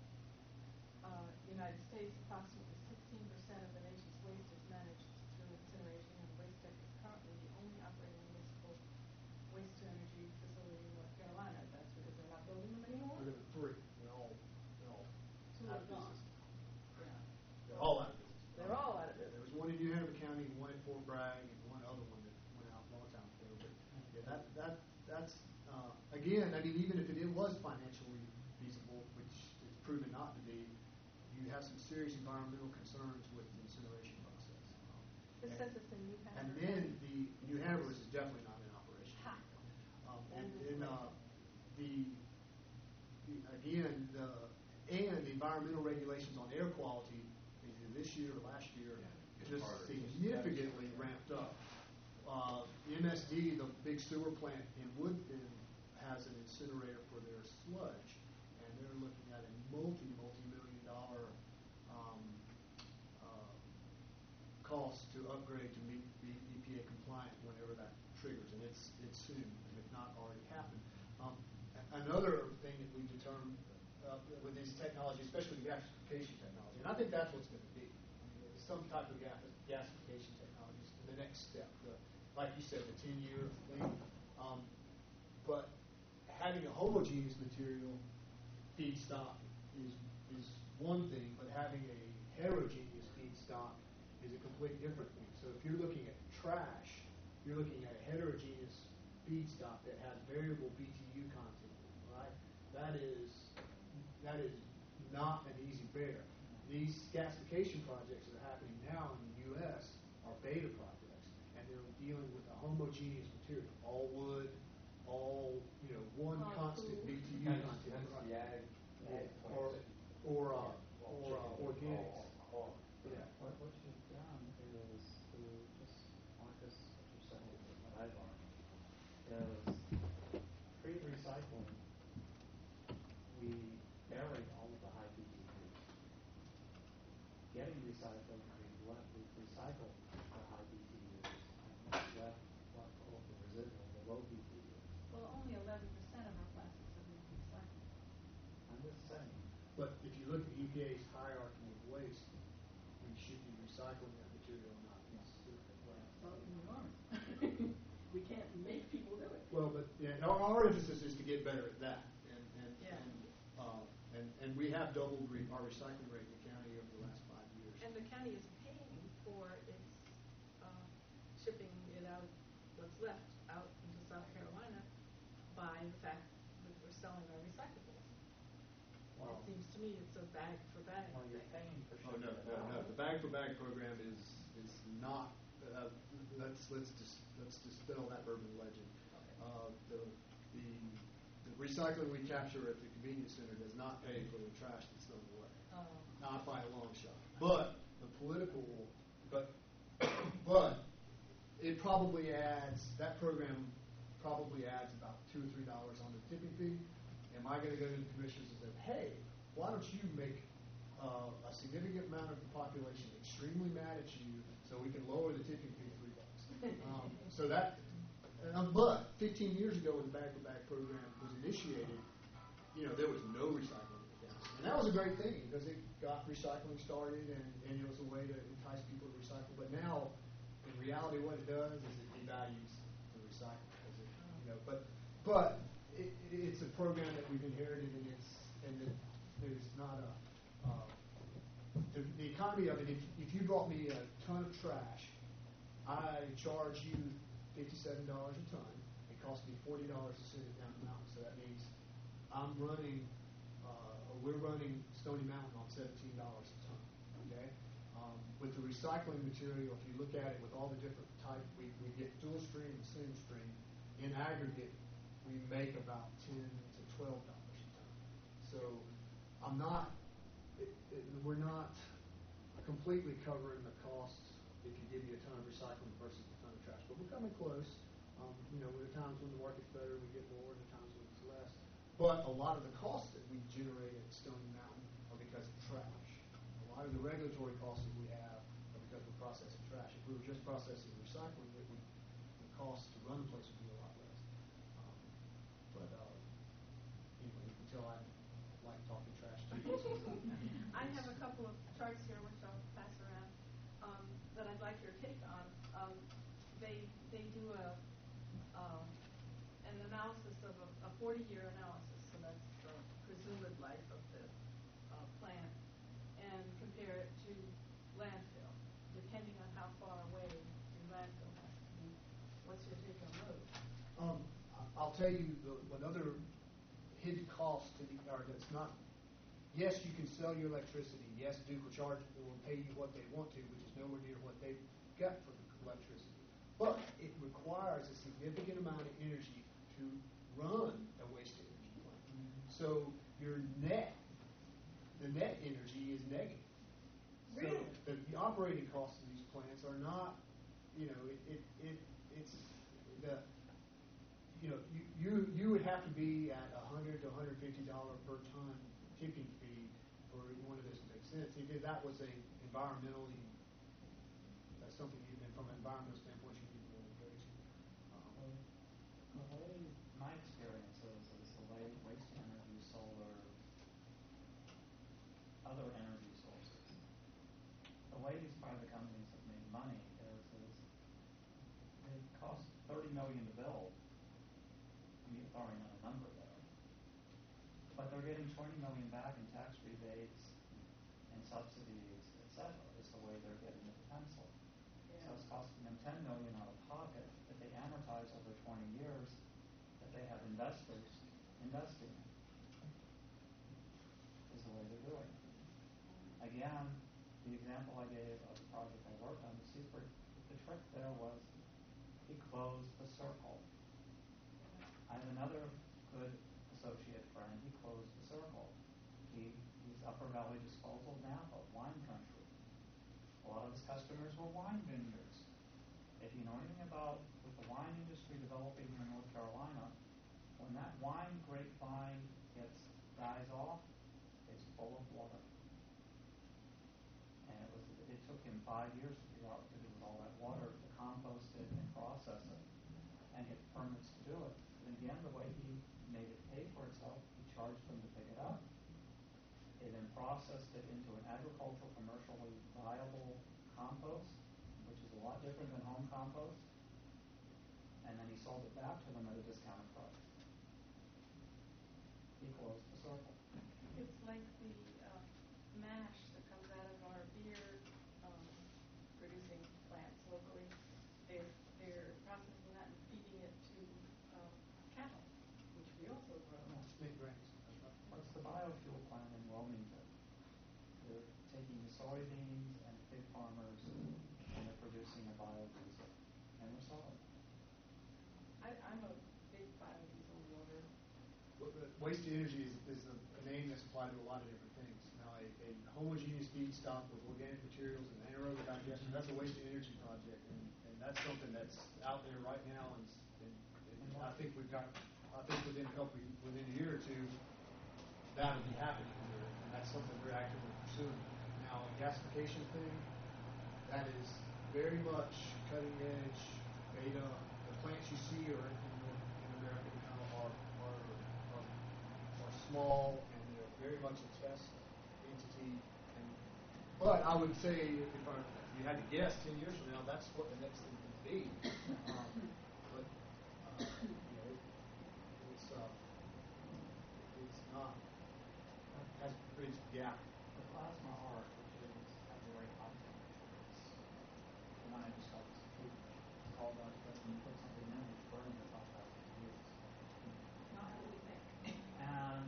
Uh, United States, approximately sixteen percent of the nation's waste is managed through incineration, and Waste Tech is currently the only operating municipal waste to energy facility in North Carolina. That's because they're not building them anymore. we're going to three. They're all they're all Two out are of gone. business. Yeah. They're all out of business. They're all out of Yeah, business. there was one in New Hanover County, and one in Fort Bragg, and one other one that went out a long time ago. But yeah, that that that's uh, again, I mean, even if it, it was financially feasible, which it's proven not to be, you have some serious environmental concerns with the incineration process. Um, This and, says it's in New Hampshire. and then the New Hanover's is definitely not in operation. Ha. Um, And and it's and like- uh, the, the again the and the environmental regulations on air quality either this year or last year Yeah, just harder. significantly ramped up. Uh, M S D, the big sewer plant in Woodfin, has an incinerator for their sludge, and they're looking at a multi multi million dollar um, uh, cost to upgrade to meet be E P A compliant whenever that triggers, and it's it's soon, and if not already happened. Um, another thing that we determined uh, with these technologies, especially the gasification technology, and I think that's what's going to be I mean, some type of gas, gasification technologies, the next step. The, like you said, the ten-year thing. Um, but having a homogeneous material feedstock is is one thing, but having a heterogeneous feedstock is a completely different thing. So if you're looking at trash, you're looking at a heterogeneous feedstock that has variable B T U content, right? That is that is not an easy bear. These gasification projects that are happening now in the U S are beta projects, and you know, dealing with a homogeneous material, all wood, all, you know, one All constant food. B T U Hence- content. hence right? the ag, ag Or, plants. or, uh, Yeah, or, uh, all chicken, organics. all- all- Yeah. What, what you've done is to just, Marcus, what you're saying, and what I've learned, is pre-recycling, we buried all of the high B T Us. Getting recycled, we've left, we've recycled the high B T Us, and we've left, left all of the residual, the low B T Us. Well, only eleven percent of our plastics are being recycled. I'm just saying, But if you look at E P A's hierarchy of waste, we should be recycling that material, not incineration. Well, we aren't. We can't make people do it. Well, but, yeah, our, our emphasis is to get better at that, and, and, Yeah. and, uh, and, and we have doubled re- our recycling rate in the county over the last five years. And the county is paying for its, uh, shipping it out, what's left, out into South Carolina by the fact that we're selling our recyclables. well, It seems to me it's a bag for bag well, you're thing. paying for Oh, shipping no, it no, no, out. the bag for bag program is, is not, uh, let's, let's just, let's dispel that urban legend. Uh, the, the, the recycling we capture at the convenience center does not pay for the trash that's thrown away. Oh. Not by a long shot. But the political, but, but it probably adds, that program probably adds about two or three dollars on the tipping fee. Am I gonna go to the commissioners and say, hey, why don't you make, uh, a significant amount of the population extremely mad at you so we can lower the tipping fee three bucks? Um, so that, um, but fifteen years ago when the bag for bag program was initiated, you know, there was no recycling in the county. And that was a great thing because it got recycling started and, and it was a way to entice people to recycle. But now, in reality, what it does is it devalues the recycling. Because it, you know, but but it, it's a program that we've inherited and it's and it, there's not a uh, the, the economy of it. If, if you brought me a ton of trash, I charge you fifty-seven dollars a ton. It costs me forty dollars to send it down the mountain. So that means I'm running, uh, we're running Stony Mountain on seventeen dollars a ton. Okay. Um, with the recycling material, if you look at it with all the different type, we, we get dual stream and single stream. In aggregate, we make about ten to twelve dollars a ton. So I'm not, it, it, we're not completely covering the costs if you give me a ton of recycling versus a ton of trash. But we're coming close. Um, you know, there are times when the market's better, we get more, and there are times when it's less. But a lot of the costs that we generate at Stony Mountain are because of trash. A lot of the regulatory costs that we have are because we're processing trash. If we were just processing recycling, it would, the cost to run the place would be a lot less. Um, but uh, anyway, you can tell I like talking trash too. I have a couple of charts here which I'll pass around, um, that I'd like your take on. Um, they, they do a, uh, an analysis of a, a forty-year analysis, so that's the presumed life of the, uh, plant, and compare it to landfill, depending on how far away the landfill has to be. What's your take on those? Um, I- I'll tell you the, another hidden cost to the, or that's not, yes, you can sell your electricity. Yes, Duke will charge, will pay you what they want to, which is nowhere near what they've got for the electricity. But it requires a significant amount of energy to run a waste energy plant. So your net, the net energy is negative. Really? So the, the operating costs of these plants are not, you know, it, it, it it's the, you know, you, you, you would have to be at a hundred to a hundred fifty dollar per ton tipping fee for one of this to make sense. If that was a environmentally, that's something you, from an environmental standpoint, you need to really go to. Um, The way, my experience is, is the way waste to energy, solar, other energy sources, the way these private companies have made money is, is they cost thirty million to build. I'm throwing out a number there. But they're getting twenty million back in tax rebates and subsidies, et cetera, is the way they're getting it to pencil. Yeah. So it's costing them ten million out of pocket that they amortize over twenty years, that they have investors investing in, is the way they're doing it. Again, the example I gave of the project I worked on, the secret, the trick there was he closed the circle. I have another good associate friend, he closed the circle. He, he's Upper Valley Disposal Napa, wine country. A lot of his customers were wine vineyards. If you know anything about with the wine industry developing here in North Carolina, when that wine grapevine gets dies off, it's full of water. And it was it took him five years to figure out what to do with all that water, to compost it and process it, and get permits to do it. And again, the way he made it pay for itself, he charged them to pick it up. He then processed it into an agricultural, commercially viable compost, which is a lot different than home compost. And then he sold it back to them at a discounted price. He closed the circle. It's like the uh, mash that comes out of our beer um, producing plants locally. They're, they're processing that and feeding it to um, cattle, which we also grow. Make grains, that's right. What's the biofuel plant in Wilmington? They're taking the soybeans and pig farmers and they're producing a biodiesel. And we're selling it. I, I'm a big biodiesel lover. Wa- uh, Waste to energy is, is a, a name that's applied to a lot of different things. Now, a, a homogeneous feedstock with organic materials and anaerobic digestion, that's a waste to energy project. And, and that's something that's out there right now. And, and, and I think we've got, I think within a couple, within a year or two, that'll be happening here. And that's something we're actively pursuing. Now, a gasification thing, that is very much cutting edge beta. The plants you see are in, in America now are, are, are, are small and they're very much a test entity. And, but I would say if, I, if you had to guess ten years from now, that's what the next thing could be. Um, but uh, you know, it, it's uh, it's not has bridged the gap. The plasma arc, which is at very high temperature, it's the one I described as food. It's called that because when you put something in, it's burning for about five years. Not what we think. And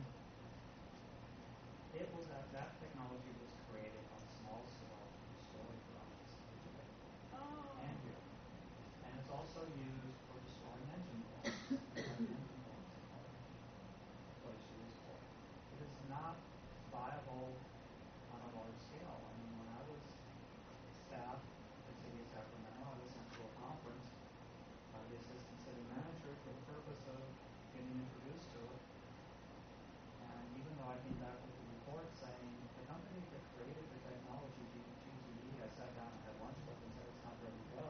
it was that that technology was created on a small scale to destroy drones in Japan Oh. and here. And it's also used for destroying engine blocks. engine blocks in car. That's what it's used for. It is not viable on a large scale. I mean, when I was staff at the City of Sacramento, I was sent to a conference by the assistant city manager for the purpose of getting introduced to it. And even though I came back with a report saying the company that created the technology, G T E, I sat down and had lunch with and said it's not ready to go.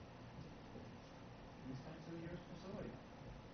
We spent two years pursuing it.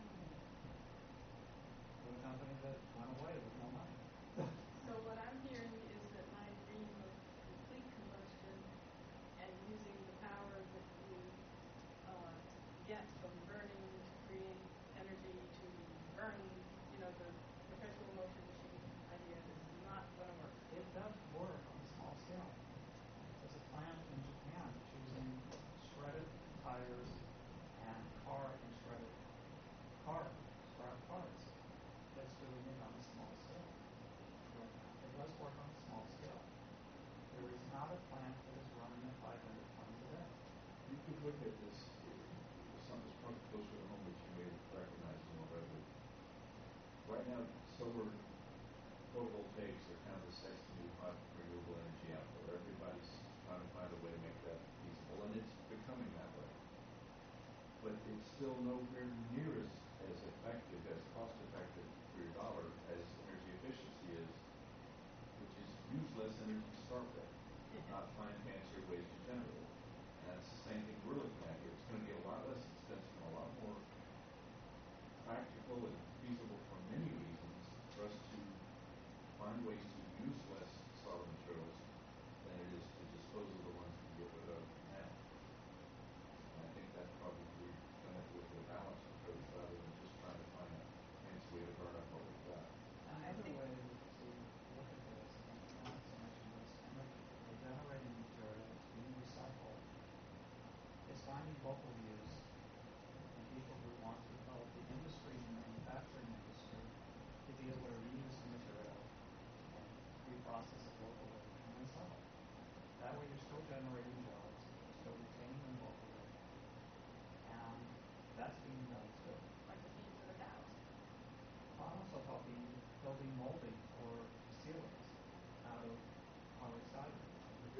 With a company that went away with no money. So what I'm hearing is that my dream of complete combustion and using the power that you uh, get from burning to create energy to burn, you know, the perpetual motion machine idea is not going to work. It does work on a small scale. There's a plant in Japan that's using shredded tires and car and shredded car, scrap parts. That's doing it on a small scale. It does work on a small scale. There is not a plant that is running at five hundred tons a day. You could look at this, uh, something's probably closer to home that you may recognize more readily. Right now, solar photovoltaics are kind of the sexy new hot renewable energy out there. Everybody's trying to find a way to make that feasible, and it's becoming that way. But it's still nowhere near as, as effective, as cost effective for your dollar as energy efficiency is, which is use less energy to start with, not find fancier ways to generate it. And that's the same thing we're looking at here. It's going to be a lot less expensive and a lot more practical and feasible for many reasons for us to find ways to use less solid materials than it is to dispose of the ones we get rid of now. And I think that's probably going to have to look at a balanced approach rather than just trying to find a fancy way to burn up what we've got. Another way to look at this, and not so much in waste energy, but the generating material that's being recycled is finding local use and people who want to develop the industry and manufacturing industry to be able to reuse the material and reprocess it locally and then sell it. That way you're still generating jobs, you're still retaining them locally, and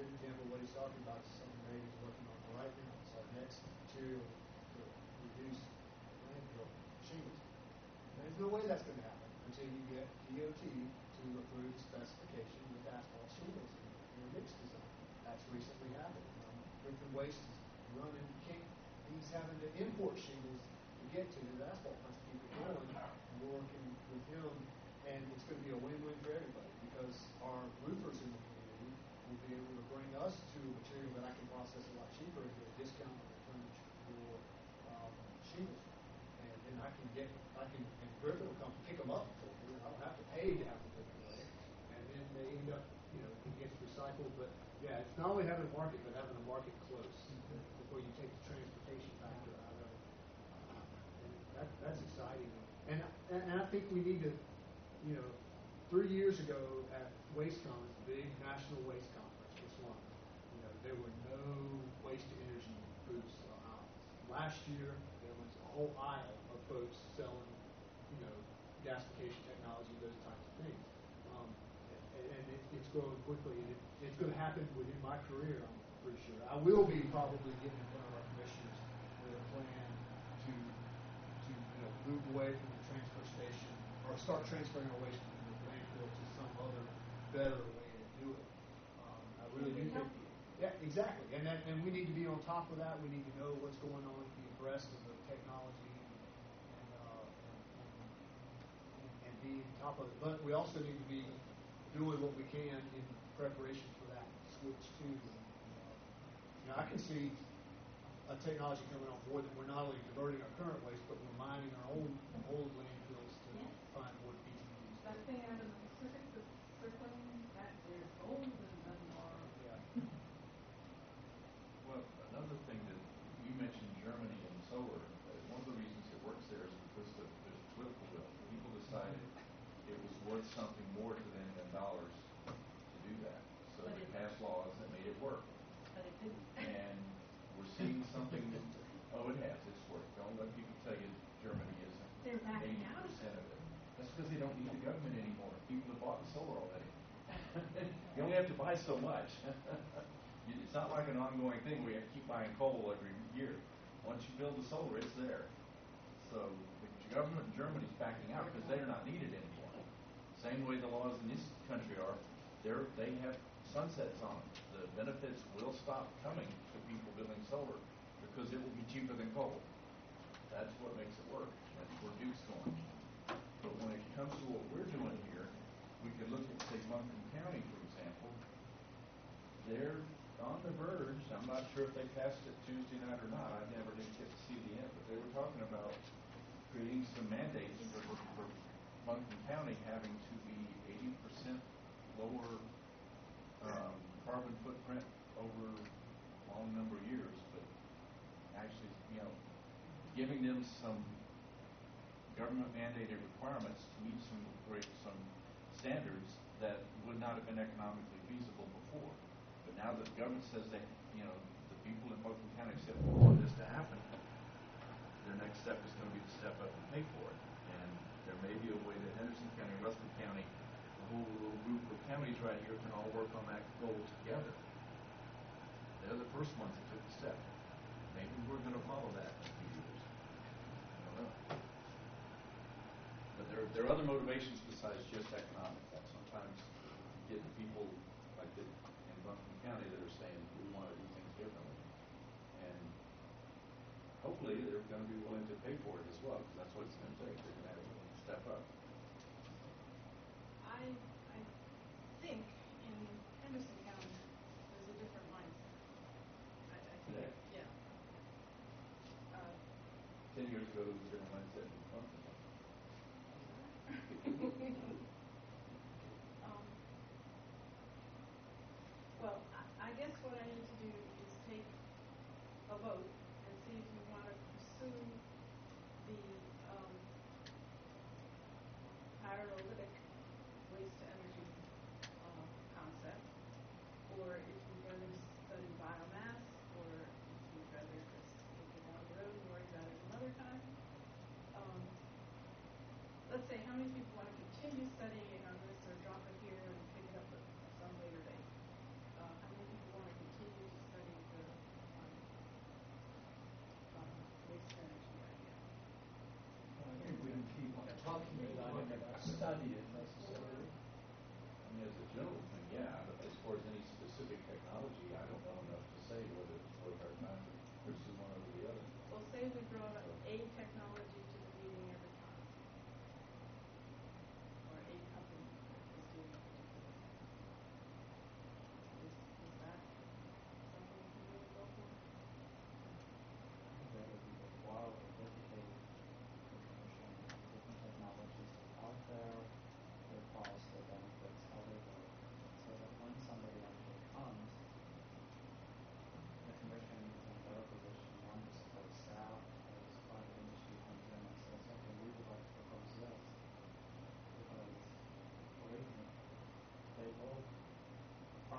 good example of what he's talking about is something Megan's working on right now. It's our next material to reduce landfill shingles. There's no way that's gonna happen until you get D O T to approve specification with asphalt shingles in in a mixed design. That's recently happened. Um, Brickman Waste is running, can't, he's having to import shingles to get to his asphalt plants to keep it going. And we're working with him, and it's gonna be a win-win for everybody, because our roofers in the community will be able to bring us to a material that I can process a lot cheaper and get a discount on the tonnage for, um, shingles. And then I can get, I can, and Griffin will come pick them up for me, I don't have to pay to have them put away. And then they end up, you know, it gets recycled, but, yeah, it's not only having a market, but having a market close, before you take the transportation factor out of it. And that, that's exciting. And, and, and I think we need to, you know, three years ago at WasteCon, the big national waste conference, this one, you know, there were no waste to energy booths or aisles. Last year, there was a whole aisle of folks selling, you know, gasification technology, those types of things. Um, and and it, it's growing quickly, and it, it's going to happen within my career, I'm pretty sure. I will be probably getting in front of our commissioners with a plan to, to, you know, move away from the transfer station, or start transferring our waste from the landfill to some other better way to do it. Um, I really do think, yeah, exactly. And that, and we need to be on top of that. We need to know what's going on, be abreast of the technology, and, uh, and, and, and be on top of it. But we also need to be doing what we can in preparation for that switch too. And, uh, you know, I can see a technology coming on board that we're not only converting our current waste, but we're mining our own old landfills to Yes. find more P T Us. That thing out of the Pacific that's circling, that is gold and Dunbar. Yeah. Well, another thing that you mentioned, Germany and solar, uh, one of the reasons it works there is because of, there's a political will. People decided it was worth something more to them than dollars to do that. So But they it- passed laws that made it work. But it didn't. And we're seeing something, oh, it has, it's worked. Don't let people tell you Germany isn't They're backing eighty out of percent of it. That's because they don't need the government anymore. People have bought the solar already. You only have to buy so much. You- It's not like an ongoing thing where you have to keep buying coal every year. Once you build the solar, it's there. So the government in Germany's backing out because they're not needed anymore. Same way the laws in this country are, they're, they have sunsets on them. The benefits will stop coming to people building solar because it will be cheaper than coal. That's what makes it work. That's where Duke's going. But when it comes to what we're doing here, we could look at, say, Montgomery County, for example. They're on the verge, I'm not sure if they passed it Tuesday night or not, I never did get to see the end, but they were talking about creating some mandates for, for Montgomery County having to be eighty percent lower um, carbon footprint over a long number of years, but actually, you know, giving them some government mandated requirements to meet some great, some standards that would not have been economically feasible before. But now that the government says that, you know, the people in Moulton County said we want this to happen, their next step is going to be to step up and pay for it. And there may be a way that Henderson County, Rutherford County, the whole little group of counties right here can all work on that goal together. They're the first ones that took the step. Maybe we're going to follow that in a few years. I don't know. But there, there are other motivations besides just economic. That sometimes you get people like it in Buncombe County that are saying we want to do things differently, and hopefully they're going to be willing to pay for it as well, because that's what it's going to take. They're going to have to step up. I, I think in Henderson County, there's a different mindset. I, I think, Today? yeah. Uh, Ten years ago, there was a different mindset in Buncombe. Um, well, I, I guess what I need to do is take a vote and see if you want to pursue the, um, pyrolytic waste to energy, uh, concept, or if you're going to study biomass, or if you'd rather just kick it down the road and worry about it another time. Um, let's say, how many people want to continue studying on this or drop it here and pick it up at some later date? Uh, how many people want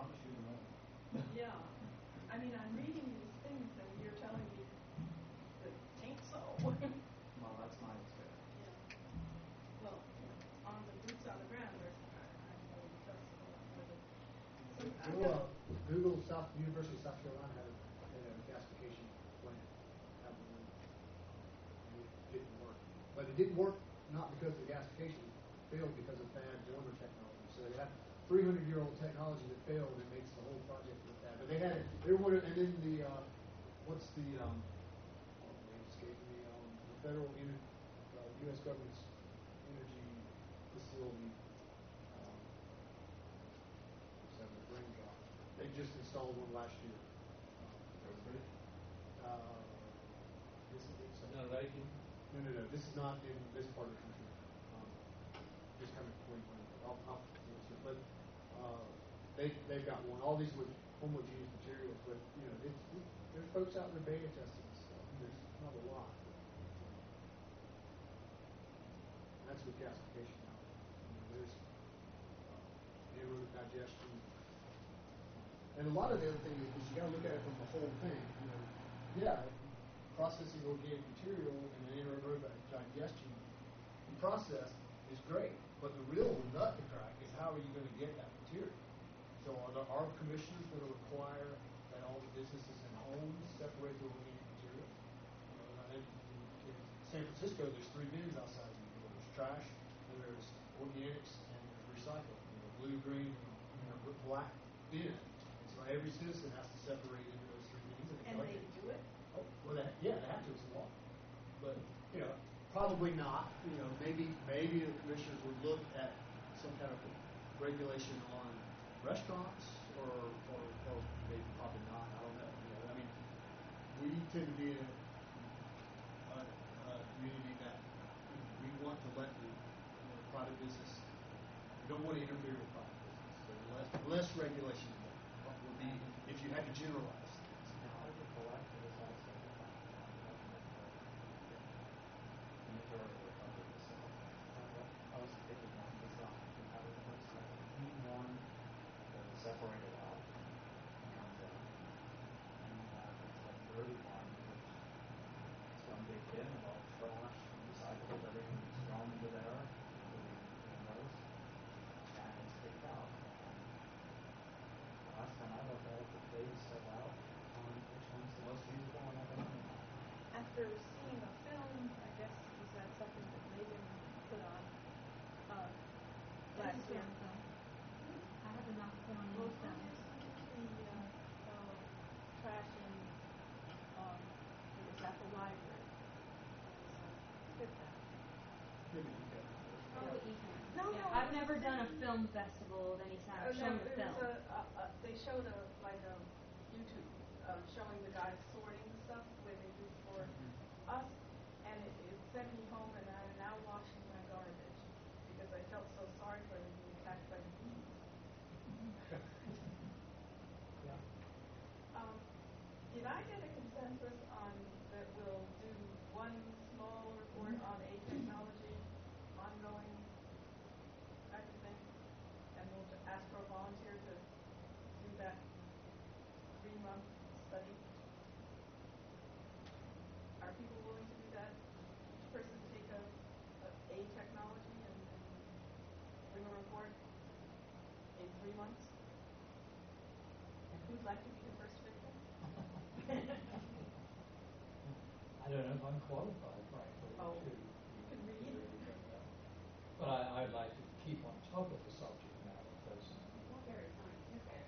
promise you the moon. Yeah, I mean, I'm reading these things and you're telling me that it ain't so. Well, that's my experience. Yeah. Well, you know, on the boots on the ground, there's, I, I know it does a lot more than. So I've Google, got- uh, Google, South, University of South Carolina had a, had a gasification plant, have one, and it didn't work. But it didn't work not because the gasification failed, because of bad boiler technology. So they had three hundred year old technology that failed, and it makes the whole project look bad. But they had it, they were, and then the, uh, what's the, um, oh, the name escaped me, um, the federal, ener- uh, U S government's energy facility, um, just having a brain drop. They just installed one last year. Roseridge? Uh, this is, it's, No, they can, no, no, no, this is not in this part of the country. Um, just kind of point blank, but I'll, I'll, answer. But, uh, they, they've got one. All these were homogeneous materials, but, you know, it's, it, there's folks out there beta testing this stuff. There's not a lot. But, um, that's with gasification now. You know, there's, uh, anaerobic digestion. And a lot of the other thing is, is you gotta look at it from the whole thing, you know. Yeah, processing organic material and an anaerobic digestion process is great, but the real nut to crack is how are you gonna get that material? So are there, are commissioners gonna require that all the businesses and homes separate the organic material? You know, in, in San Francisco, there's three bins outside of you. There's trash, and there's organics, and there's recycling. You know, blue, green, you know, black bin. And so every citizen has to separate into those three bins. And, And they do it? Oh, well, that, yeah, they have to, it's a law. But, you know, probably not, you know, maybe, maybe the commissioners would look at some kind of regulation on restaurants, or, or, or maybe probably not, I don't know, you know, I mean, we tend to be in a, a, a community that we want to let the, you know, private business, we don't want to interfere with private business, so the less, less regulation would be, if you had to generalize things. Now, how to collect it is also dependent on government code. The majority of public facilities. Now, what most big one design, we have it first, like a P one that is separated out. And, uh, and, uh, it's like thirty-one, which is one big bin of all trash, recyclables, everything is thrown into there, including windows, and it's kicked out. And the last time I looked at it, the data set out on which one's the most usable and economical. After seeing a film, I guess, is that something that Megan put on, uh, last This is year? on film. I have enough film Well, in film. the, uh, uh, trash in, um, it was at the library. It was, uh, good time. Maybe you can. Probably you can. No, Yeah, no, I've it never was done a in- film festival of any Uh, kind, no, shown a it film. was a, a, a, they showed a, like a YouTube, uh, showing the guys sorting the stuff the way they do for us, and it, it sent me home, and I'm now washing my garbage, because I felt so sorry for them being attacked by the bees. Yeah. Um, did I get a consensus on that we'll do one small report on a technology, ongoing type of thing? And we'll ju- ask for a volunteer to do that three-month study? Are people willing to do that? Each person take a, a, a technology and, and bring a report in three months? And who'd like to be the first victim? I don't know if I'm qualified, frankly, Oh, to. you can read? to really bring that. But I, I'd like to keep on top of the subject matter personally. Not very scientific.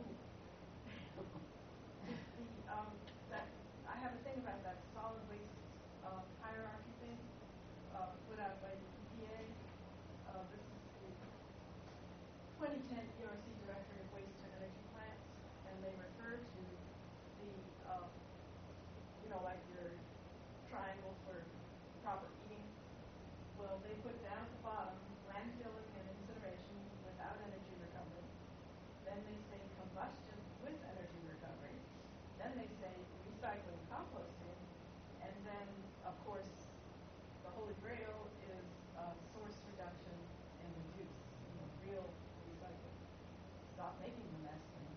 The, um, that, I have a thing about that solid waste, uh, hierarchy thing, uh, put out by the E P A. Uh, this is the twenty ten E R C Directory of Waste to Energy Plants, and they refer to the, um, you know, like your triangle for proper eating. Well, they put down at the bottom, landfilling and incineration without energy recovery. Then they say combustion with energy recovery. Then they say recycling, composting. And then, of course, the holy grail is uh, source reduction and reduce, you know, real recycling. Stop making the mess and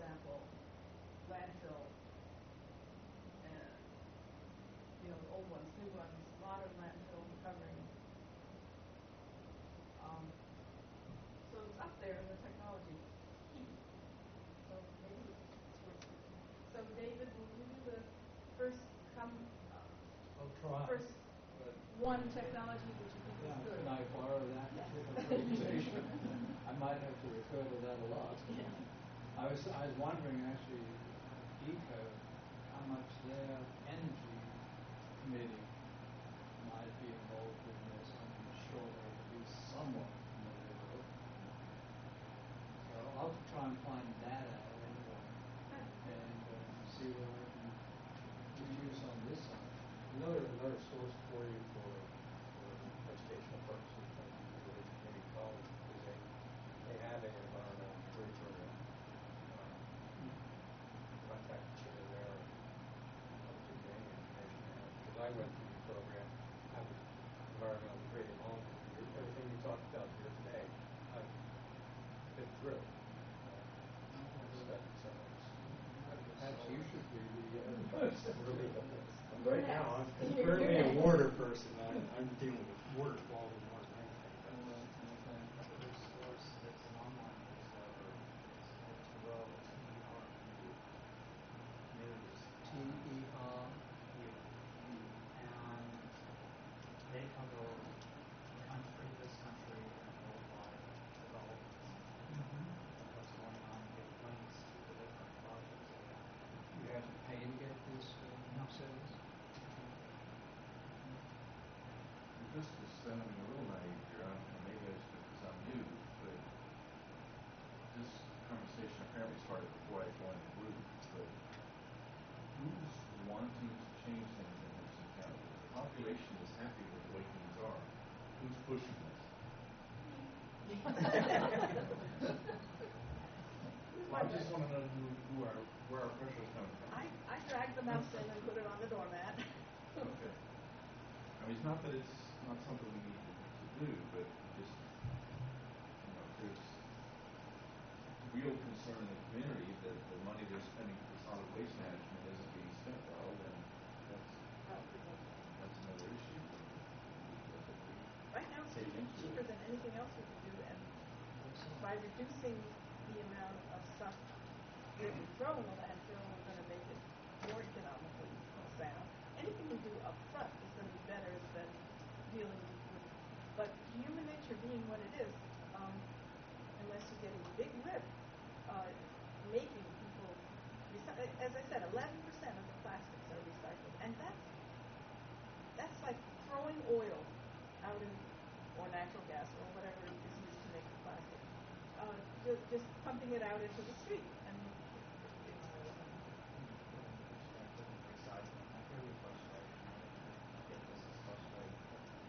example, landfill, and, you know, old ones, new ones, a lot of landfill recovering. Um, so it's up there in the technology heap. So maybe it's worth it. So David, will you do the first come, uh, I'll try. first But one technology that you think yeah, is good? can I borrow that Yes. particular presentation? I might have to refer to that a lot. Yeah. I was, I was wondering actually, ECO, how much their energy committee might be involved in this. I'm sure they're at least somewhat familiar with it. So I'll try and find that out anyway, and uh, see what I can reduce on this side. Another, another source for you for, for educational purposes, like maybe, maybe college, is they, they have an environmental degree program. Um, Contact the chair there, and to gain information on it. Because I went through the program, I was environmental degree, and all, everything you talked about here today, I've been through. Uh, studied some of this. Perhaps you should be the, uh, Really, You're right now, I'm next. currently You're a next. water person, I'm, I'm dealing with water quality more than anything. Well, okay. This source, it's an online newsletter. It's T R News. T E R And they cover country, this country, and worldwide developments. And what's going on, give links to the different projects they have. You have to pay to get this uh, service? This is sounding a little naive here, I don't know, maybe that's because I'm new, but this conversation apparently started before I joined the group, but who's wanting to change things in Henderson County? The population is happy with the way things are. Who's pushing this? Well, I just want to know who, who our, where our pressure is coming from. I, I dragged the mouse in and put it on the doormat. Okay. I mean, it's not that it's not something we need to, to do, but just, you know, there's real concern in the community that the money they're spending for solid waste management isn't being spent well, then that's, that's another issue. Right now, it's cheaper, cheaper than anything else we can do, and by reducing the amount of stuff that we throw in the landfill, we're gonna make it more economically sound. Anything we do up front is gonna be better than dealing with, but human nature being what it is, um, unless you get a big lift, uh, making people, recy- as I said, eleven percent of the plastics are recycled, and that's, that's like throwing oil out in, or natural gas, or whatever is used to make the plastic, uh, just, just pumping it out into the street, and it's, Recycling. I hear your frustration. I get this is frustrating.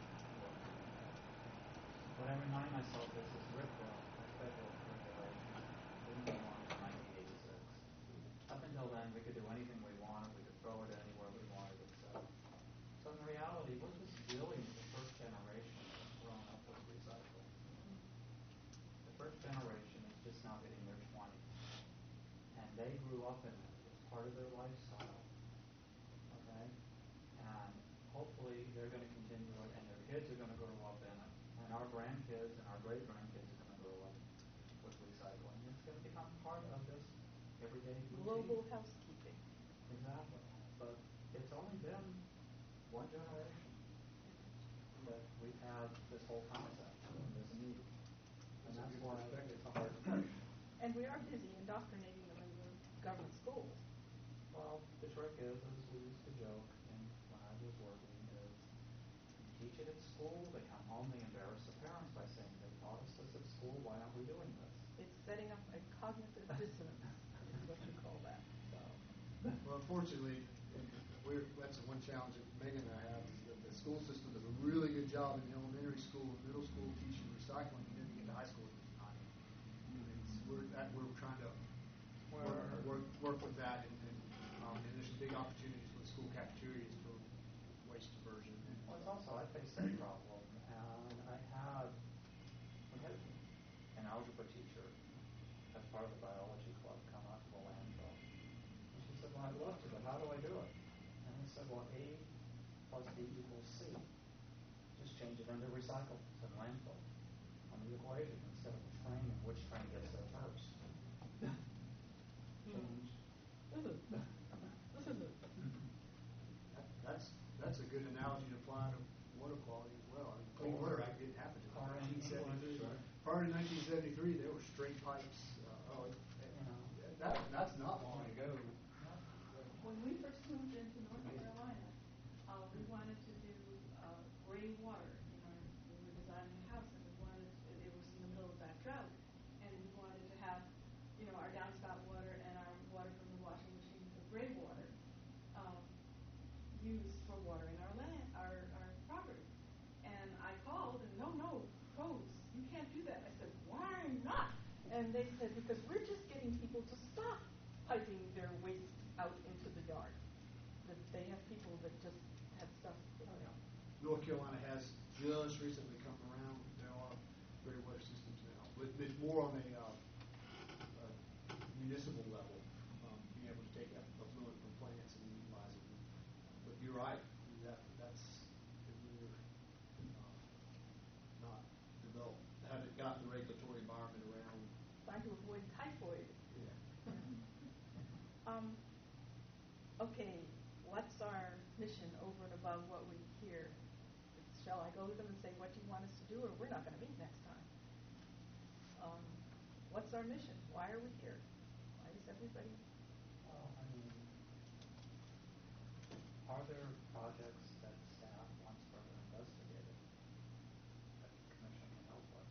What I remind myself is this RCRA, the federal regulation, didn't go on to nineteen eighty-six. Up until then, we could do anything we wanted. We could throw it anywhere we wanted, et cetera. So in reality, we're just dealing with the first generation that's grown up with recycling. The first generation is just now hitting their twenties. And they grew up in it. It's part of their lifestyle. Okay? And hopefully they're going to continue it, and their kids are going to grow up in it. And our grandkids and our great-grandkids are going to grow up with recycling. It's going to become part of this everyday routine. global housekeeping. Exactly. But it's only been one generation that we've had this whole concept and this need. And that's why it's a hard push. And we are busy indoctrinating them in the government schools. Well, the trick is, as we used to joke, and when I was working, is you teach it at school, they come home, they embarrass the parents by saying, they taught us this at school, why aren't we doing this? It's setting up a cognitive dissonance, is what you call that, so. Well, unfortunately, we're, that's the one challenge that Megan and I have, is that the school system does a really good job in the elementary school and middle school teaching recycling, and then you get to high school, it's not. It's, we're, that, we're trying to work, work, work with that, and, and, um, and there's some big opportunities with school cafeterias for waste diversion. And, Well, it's also, I face that problem, and I had, we had an algebra teacher as part of the biology club come up to the to them, how do I do it? And they said, well, A plus B equals C. Just change it into recycle, to landfill on the equation instead of the train and which train gets there first. Change. This is, this is a, That- That's, that's a good analogy to apply to water quality as well. I mean, Clean Water Act didn't happen in Or nineteen seventy-three. English, right. Prior to nineteen seventy-three, there were straight pipes, uh, oh, it- You know. that, that's not long ago. when we first moved into North Carolina, uh, we wanted to do, uh, gray water, you know, we were designing a house and we wanted, it was in the middle of that drought. And we wanted to have, you know, our downspout water and our water from the washing machine, the gray water, um, used for watering our land, our, our property. And I called and, no, no, codes, you can't do that. I said, why not? And they said, because we're just getting people to stop piping their waste out into the yard. That they have people that just have stuff, you know. North Carolina has just recently come around. There are gray water systems now, but it's more on a uh, uh, municipal level, um, being able to take effluent from plants and utilize it. But you're right, that, that's, if we're uh, not developed, haven't got the regulatory environment around. Trying to avoid typhoid. Yeah. Um, okay, what's our mission over and above what we hear? Shall I go to them and say, what do you want us to do, or we're not gonna meet next time? Um, what's our mission? Why are we here? Why is everybody? Well, I mean, are there projects that staff wants further investigated that the commission can help with?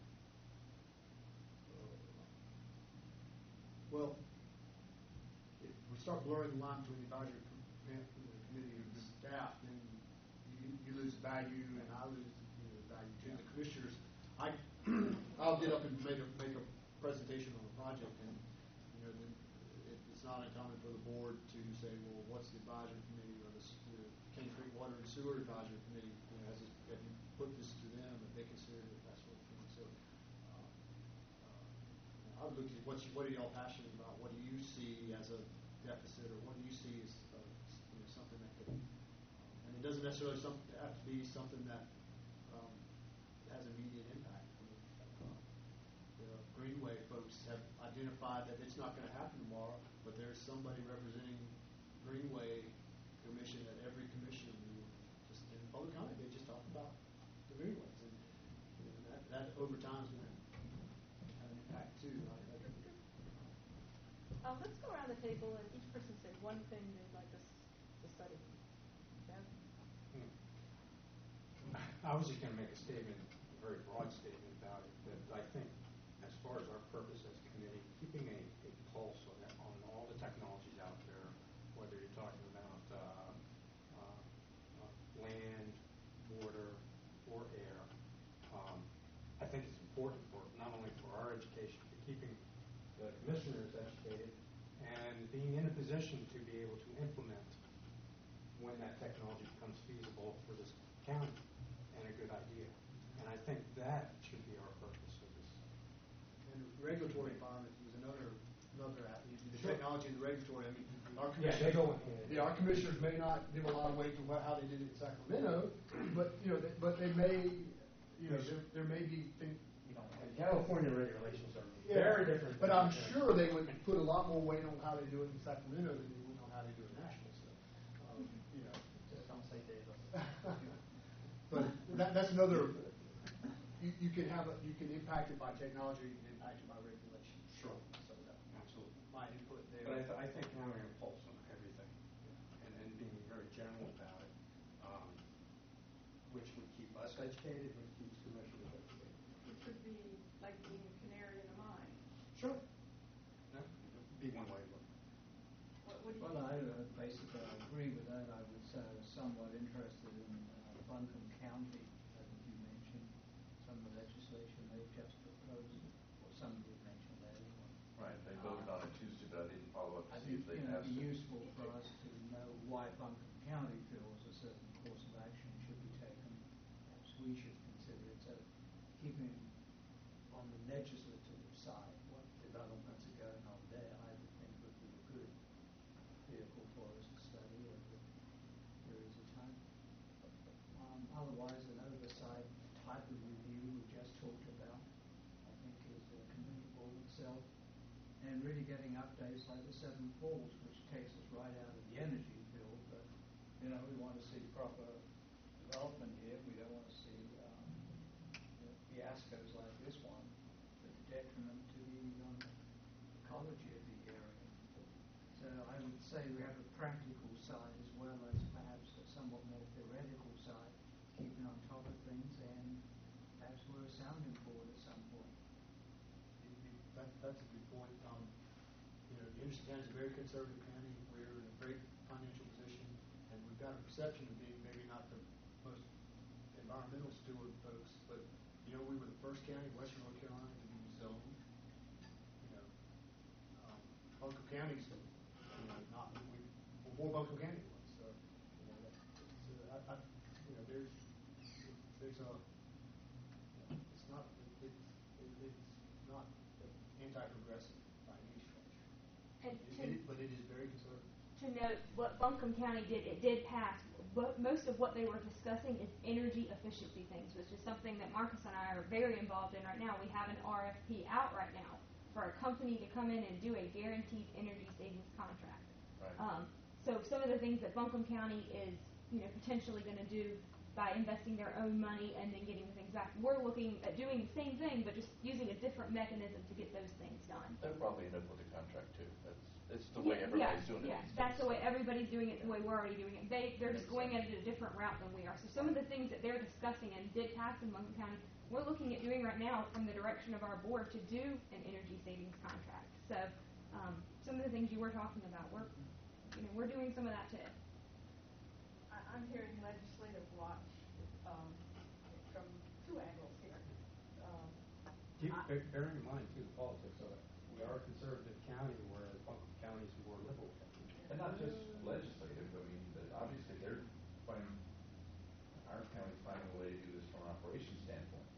Well, if we start blurring the line between the advisory com- com- the committee and the staff, then you, you lose value and I lose, you know, value too. The commissioners, I, I'll get up and make a, make a presentation on a project and, you know, then it, it's not uncommon for the board to say, well, what's the advisory committee or the, s- the Cane Creek Water and Sewer Advisory Committee, you know, has it, have you put this to them if they consider it, that sort of thing. So, uh, uh, I would look at what's, what are y'all passionate about? What do you see as a deficit, or what do you see as, uh, you know, something that could, um, and it doesn't necessarily some, have to be something that, um, has immediate impact. I mean, uh, the Greenway folks have identified that it's not gonna happen tomorrow, but there's somebody representing Greenway Commission at every commission meeting, just in public comment, they just talk about the Greenways, and, you know, that, that over time is gonna have an impact too. I, I, Uh, let's go around the table and each person say one thing they'd like us to study. Bev? I was just going to make a statement, a very broad statement about it, that I think as far as our purpose as a committee, keeping a, a pulse on, that, on all the technologies out there, whether you're talking about uh, uh, uh, land, water, or air, um, I think it's important for not only for our education, but keeping the commissioners educated and being in a position to be able to implement when that technology becomes feasible for this county and a good idea. And I think that should be our purpose of this. And regulatory environment was another, another, a- the Sure. technology and the regulatory, I mean, our Yeah, commissioners. they go in hand. Yeah, our commissioners may not give a lot of weight to what, how they did it in Sacramento, but, you know, they, but they may, you know, there, there may be things. You don't And California regulations are Yeah, very different. But than- I'm sure they would put a lot more weight on how they do it in Sacramento than they would on how they do it in Nashville, so, um, you know. Just don't say Davis. But that, that's another, you, you can have, a you can impact it by technology, you can impact it by regulation. Sure. So that, Absolutely. my input there. But I, th- I think having a pulse on everything and, and being very general about it, um, which would keep us educated, which keeps commissioners educated. It could be like being a canary in a mine. Sure. No, it'd be one way to look. What, what do you? Well, I uh, basically I agree with that. I was uh, somewhat interested in uh, Buncombe County. I think you mentioned some of the legislation they've just proposed, or somebody mentioned that anyway. Right, they voted on it Tuesday, but I didn't follow up to I see think if they you know, passed it'd be it. useful for us to know why Buncombe County feels a certain course of action should be taken. Perhaps we should consider it. So keeping on the legislative side, what developments are going on there, I would think would be a good vehicle for us to otherwise an oversight type of review we just talked about, I think is uh, commendable itself. And really getting updates like the Seven Falls, which takes us right out of the energy bill, but, you know, we want to see proper development here. We don't want to see um, you know, fiascos like this one, at the detriment to the um, ecology of the area. So I would say we have a practical side as well as perhaps a somewhat more theoretical side, keeping on top of things, and perhaps we're a sounding board at some point. You- you- That, that's a good point. Um, you know, Henderson County is a very conservative county. We're in a great financial position, and we've got a perception of being maybe not the most environmental steward folks, but, you know, we were the first county in western North Carolina to be zoned. You know, um, Buncombe County's, you know, not, we, before Buncombe County was, so, you know, that, so I, I, you know, there's, there's a, it's not, it, it's, it, it's not anti-progressive by any stretch. And It- to- it- But it is very conservative. To note, what Buncombe County did, it did pass, but most of what they were discussing is energy efficiency things, which is something that Marcus and I are very involved in right now. We have an R F P out right now for a company to come in and do a guaranteed energy savings contract. Right. Um, so some of the things that Buncombe County is, you know, potentially gonna do by investing their own money and then getting the things back, we're looking at doing the same thing, but just using a different mechanism to get those things done. They'll probably end up with a contract too. That's, it's the way Yeah, everybody's yeah, doing it. yeah. these That's days. the way everybody's doing it, the way we're already doing it. They, they're just Makes going at sense. it a different route than we are. So some of the things that they're discussing and did pass in Buncombe County, we're looking at doing right now from the direction of our board to do an energy savings contract. So, um, some of the things you were talking about, we're, you know, we're doing some of that too. I, I'm hearing legislative watch, um, from two angles here. Um, Keep I- bear- bearing in mind too, the politics of it. We are a conservative county, whereas Buncombe County is more liberal. And not just legislative, I mean, but obviously they're finding, our county's finding a way to do this from an operations standpoint.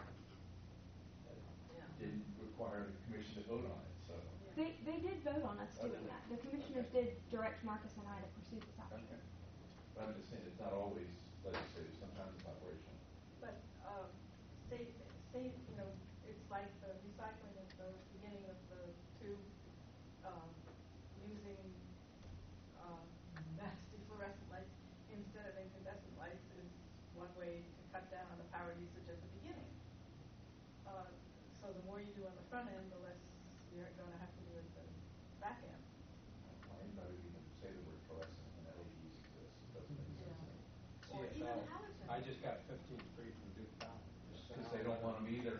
Yeah. Didn't require the commission to vote on it, so. They, they did vote on us Oh, doing did that. they? The commissioners Okay. did direct Marcus and I to pursue this option. Okay. But I'm just saying, it's not always legislative, sometimes it's operational. But, um, say, say, you know, it's like the recycling at the beginning of the tube, um, using, um, nasty fluorescent lights instead of incandescent lights is one way to cut down on the power usage at the beginning. Uh, so the more you do on the front end, the less you're gonna have to do at the back end. Why anybody would even say the word fluorescent when L E Ds exist, it doesn't make sense to me. Or C F even L. halogen. I just got fifteen free from Duke Power. Because they don't want them either.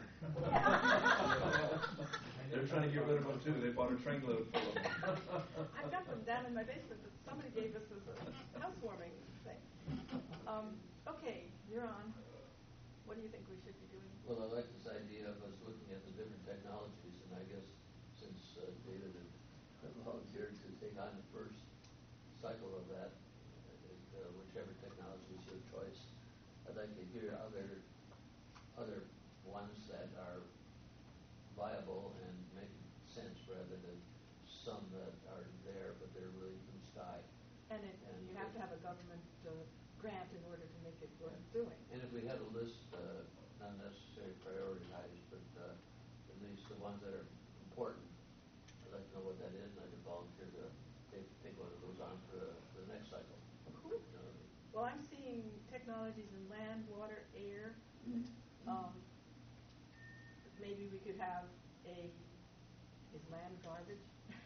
They're trying to get rid of them too, they bought a train load full of them. I've got them down in my basement that somebody gave us as a housewarming thing. Um, okay, you're on. What do you think we should be doing? Well, I like this idea of us looking at the different technologies, and I guess since uh, David had volunteered to take on the first cycle of that, uh, whichever technology is your choice, I'd like to hear other other ones that are viable and make sense rather than some that are there but they're really blue sky. And it, And you have to have a government uh, grant in order to make it worth doing. And if we had a list, uh, not necessarily prioritized, but uh, at least the ones that are important, I'd like to know what that is, and I could volunteer to take, take one of those on for the, for the next cycle. Cool. You know, Well, I'm seeing technologies in land, water, air. Um, maybe we could have a, is land garbage?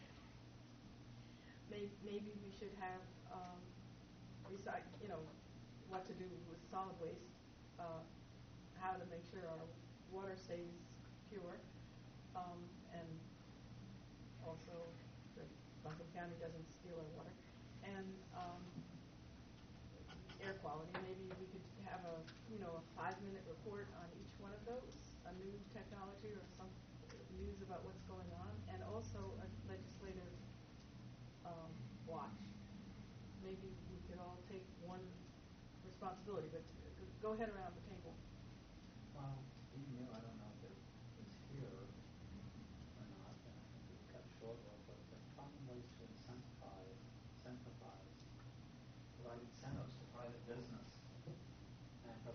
Maybe, maybe we should have, um, recyc, you know, what to do with solid waste, uh, how to make sure our water stays pure, um, and also that Buncombe County doesn't steal our water. And, um, air quality, maybe we could have a, you know, a five-minute report on each one of those, a new technology or some news about what's going on, and also a legislative, um, watch. Maybe we could all take one responsibility, but go ahead around the table. Well, even you, I don't know if it is here or not, and I think we've cut short of, but there are some ways to incentivize, incentivize, provide incentives to private business and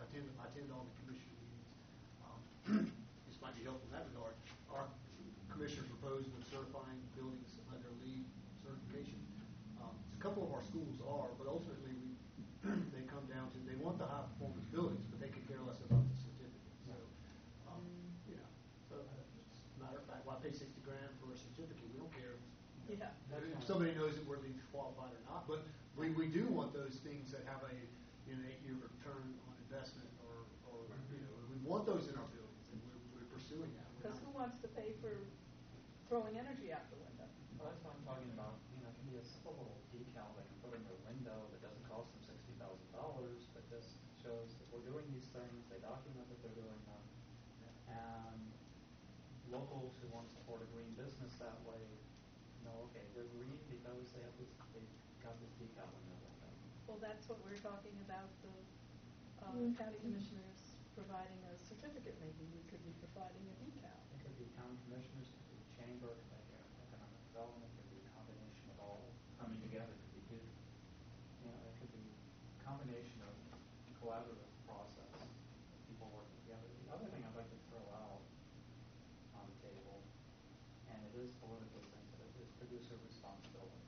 attend, I attend all the commissioner meetings. Um, This might be helpful in that regard. Our commissioners proposed of certifying buildings under LEED certification. Um, A couple of our schools are, but ultimately, we, they come down to, they want the high performance buildings, but they could care less about the certificate. So, um, you know, so uh, it's a matter of fact, why pay sixty grand for a certificate? We don't care. You know, Yeah. If somebody knows that we're LEED qualified or not, but we, we do want those things that have a, you know, eight-year return on investment, or, or, you know, we want those in our buildings, and we're, we're pursuing that. We're Because not- who wants to pay for throwing energy out the window? Well, that's what I'm talking about. You know, it can be a simple little decal they can put in their window that doesn't cost them sixty thousand dollars, but just shows that we're doing these things. They document that they're doing them, and locals who want to support a green business that way know, okay, they're green because they have this, they got this decal in their window. Well, that's what we're talking about, the uh, county commissioners providing a certificate. Maybe we could be providing a decal. It could be county commissioners, it could be chamber, it could be economic development, it could be a combination of all coming together. It could be good. You know, it could be a combination of collaborative process, people working together. The other thing I'd like to throw out on the table, and it is politically sensitive, is producer responsibility.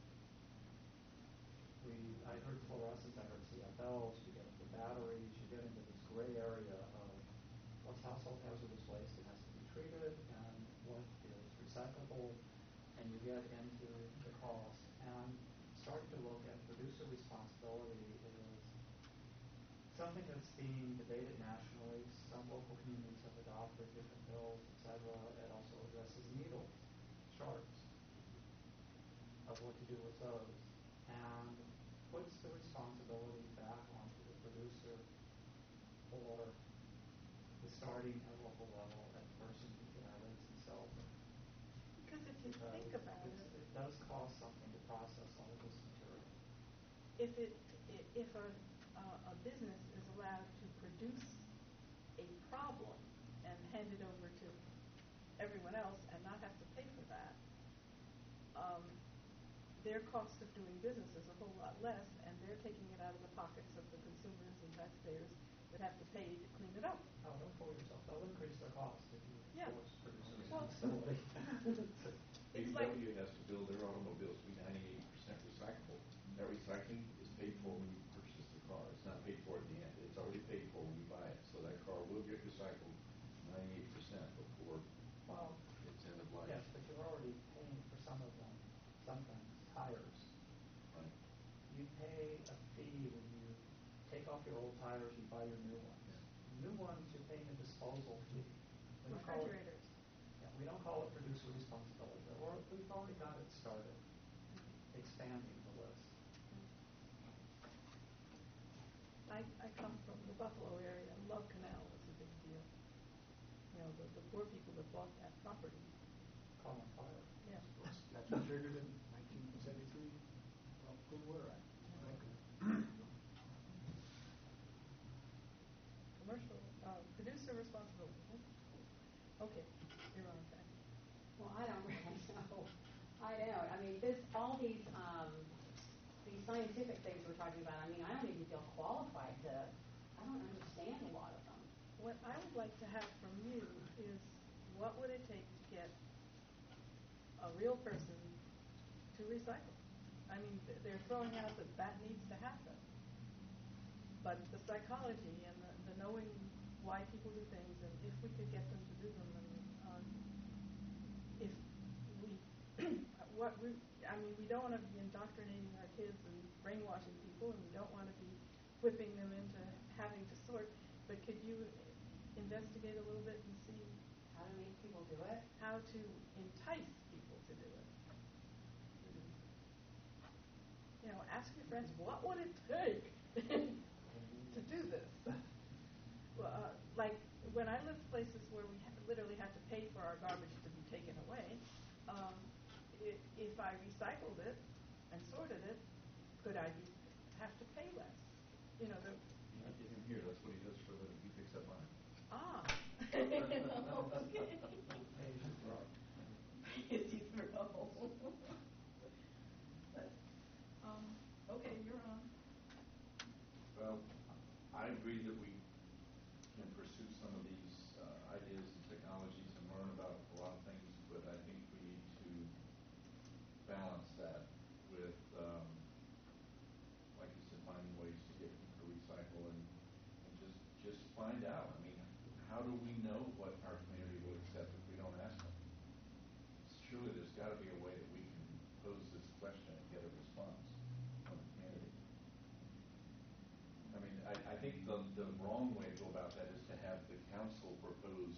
We, I heard fluorescents, I heard C F Ls, you get into batteries, you get into this gray area of what's household hazardous waste that has to be treated and what is recyclable, and you get into the cost. And starting to look at producer responsibility is something that's being debated nationally. Some local communities have adopted different bills, et cetera. It also addresses needle sharps of what to do with those, and puts the responsibility back onto the producer or the starting at local level at the person who generates and sells them. Because if you Because think about it's, it, it does cost something to process all of this material. if it, i- if a, uh, a business is allowed to produce a problem and hand it over to everyone else and not have to pay for that, um, their cost of doing business is a whole lot less, and they're taking it out of the pockets of the consumers and taxpayers that have to pay to clean it up. Oh, don't fool yourself. They'll increase their cost if you Yeah. force producer Well, responsibility. It's B M like- W has to build their automobiles to be ninety-eight percent recyclable. That recycling is paid for when you purchase the car. It's not paid for at the end. It's already paid for when you buy it. So that car will get recycled ninety-eight percent before Well, its end of life. yes, but you're already paying for some of them, some things, tires. Right. You pay a fee when you take off your old tires, you buy your new ones. New ones, you're paying a disposal fee. We don't call it- Refrigerators. Yeah, we don't call it producer responsibility, but we're, we've already got it started, expanding the list. I, I come from the Buffalo area, and Love Canal was a big deal. You know, the, the poor people that bought that property, Call on fire. yeah. That's what triggered in nineteen seventy-three, well, Clean Water Act. Commercial, uh, producer responsibility. Okay, you're on, Kathy. Well, I don't really know. I don't. I mean, this, all these, um, these scientific things we're talking about, I mean, I don't even feel qualified to, I don't understand a lot of them. What I would like to have from you is, what would it take to get a real person to recycle? I mean, th- they're throwing out that that needs to happen. But the psychology and the, the knowing why people do things, and if we could get them to do them, and um, if we, what we, I mean, we don't want to be indoctrinating our kids and brainwashing people, and we don't want to be whipping them into having to sort. But could you investigate a little bit and see How to make people do it? how to entice people to do it? You know, ask your friends, what would it take to do this? Well, uh, like, when I lived places where we ha- literally had to pay for our garbage to be taken away, um, i- if I recycled it and sorted it, could I be, have to pay less? You know, the, You have to get him here. That's what he does for a living. He picks up mine. ah. Asian throw. Yes, you throw. But, um, okay, you're on. Well, I agree that we just find out. I mean, how do we know what our community will accept if we don't ask them? Surely there's gotta be a way that we can pose this question and get a response from the community. I mean, I, I think the, the wrong way to go about that is to have the council propose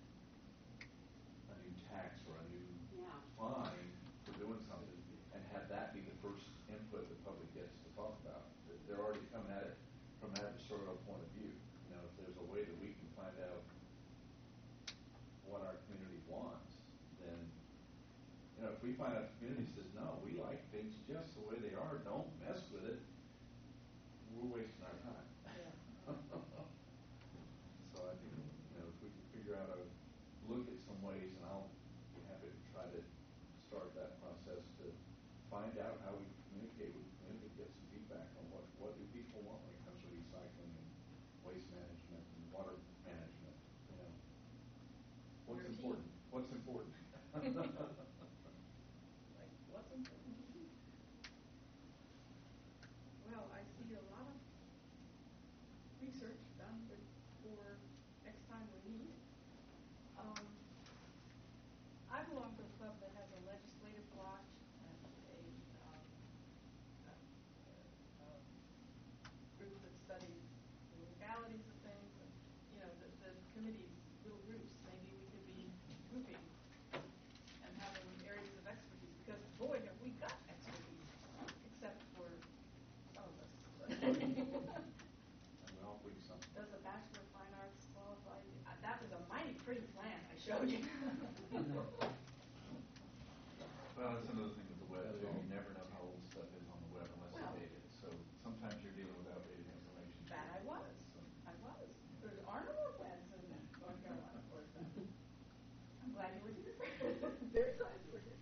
a new tax or a new Yeah. fine for doing something, and have that be the first input the public gets to talk about. They're already coming at it from that historical point of view. You know, if there's a way that we can find out what our community wants, then, you know, if we find out the community says, no, we like things just the way they are, don't mess with it, we're wasting our time. So I think, you know, if we can figure out a, look at some ways, and I'll be happy to try to start that process to find out how we communicate with the community, get some feedback on what, what do people want when it comes to recycling and waste management and water management, you know. What's Your team. important? What's important? Like, what's important to you? Well, I see a lot of research done for next time we meet. Um, I belong to a club that has a legislative watch and a, um, a, a, a group that studies the legalities of things, and, you know, the, the committee's little groups. Maybe we could be grouping and having areas of expertise, because boy, have we got expertise, except for some of us. But And we all believe something. does a Bachelor of Fine Arts qualify? Uh, That was a mighty pretty plan I showed you. Well, that's another thing with the web, too. You never know how old stuff is on the web unless Well. you date it. So sometimes you're dealing with outdated information. That I was. I was. There are no more plans in North Carolina, for example. I'm glad you were here. Very glad you were here.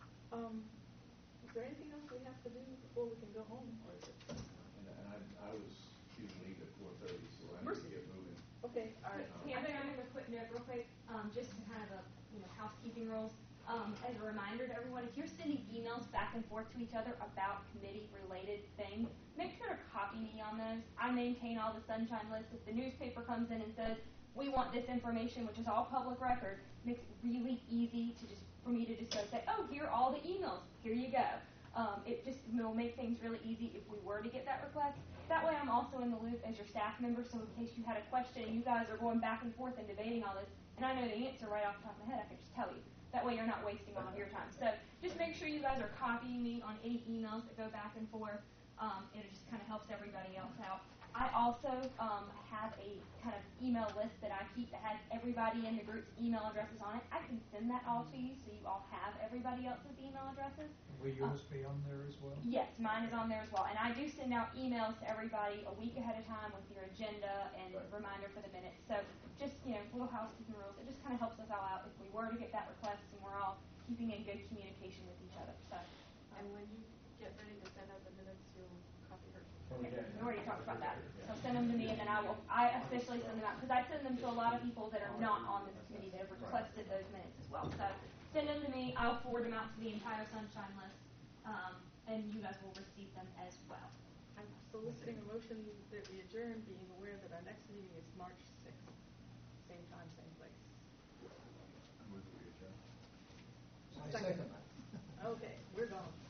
Um, is there anything else we have to do before we can go home, or is it? And, and I, I was due to leave at four thirty, so I need Mercy. to get moving. Okay, all right. Pam, can I make a quick note real quick, um, just to kind of a, you know, housekeeping rules. Um, as a reminder to everyone, if you're sending emails back and forth to each other about committee-related things, make sure to copy me on those. I maintain all the sunshine lists. If the newspaper comes in and says, we want this information, which is all public record, makes it really easy to just, for me to just go say, oh, here are all the emails. Here you go. Um, it just will make things really easy if we were to get that request. That way I'm also in the loop as your staff member, so in case you had a question and you guys are going back and forth and debating all this, and I know the answer right off the top of my head, I can just tell you. That way you're not wasting all of your time. So just make sure you guys are copying me on any emails that go back and forth. Um, it just kind of helps everybody else out. I also um, have a kind of email list that I keep that has everybody in the group's email addresses on it. I can send that all to you so you all have everybody else's email addresses. Will yours be on there as well? Yes, mine is on there as well. And I do send out emails to everybody a week ahead of time with your agenda and reminder for the minutes. So just, you know, little housekeeping rules. It just kind of helps us all out if we were to get that request and we're all keeping in good communication with each other. So, um, And when you get ready to send out the minutes, you'll copy her. okay, we already talked about that. So send them to me, and then I will, I officially send them out, because I send them to a lot of people that are not on this committee that have requested those minutes as well. So send them to me, I'll forward them out to the entire sunshine list, um, and you guys will receive them as well. I'm soliciting a motion that we adjourn, being aware that our next meeting is March sixth. Same time, same place. I move that we adjourn. I second that. Okay, we're gone.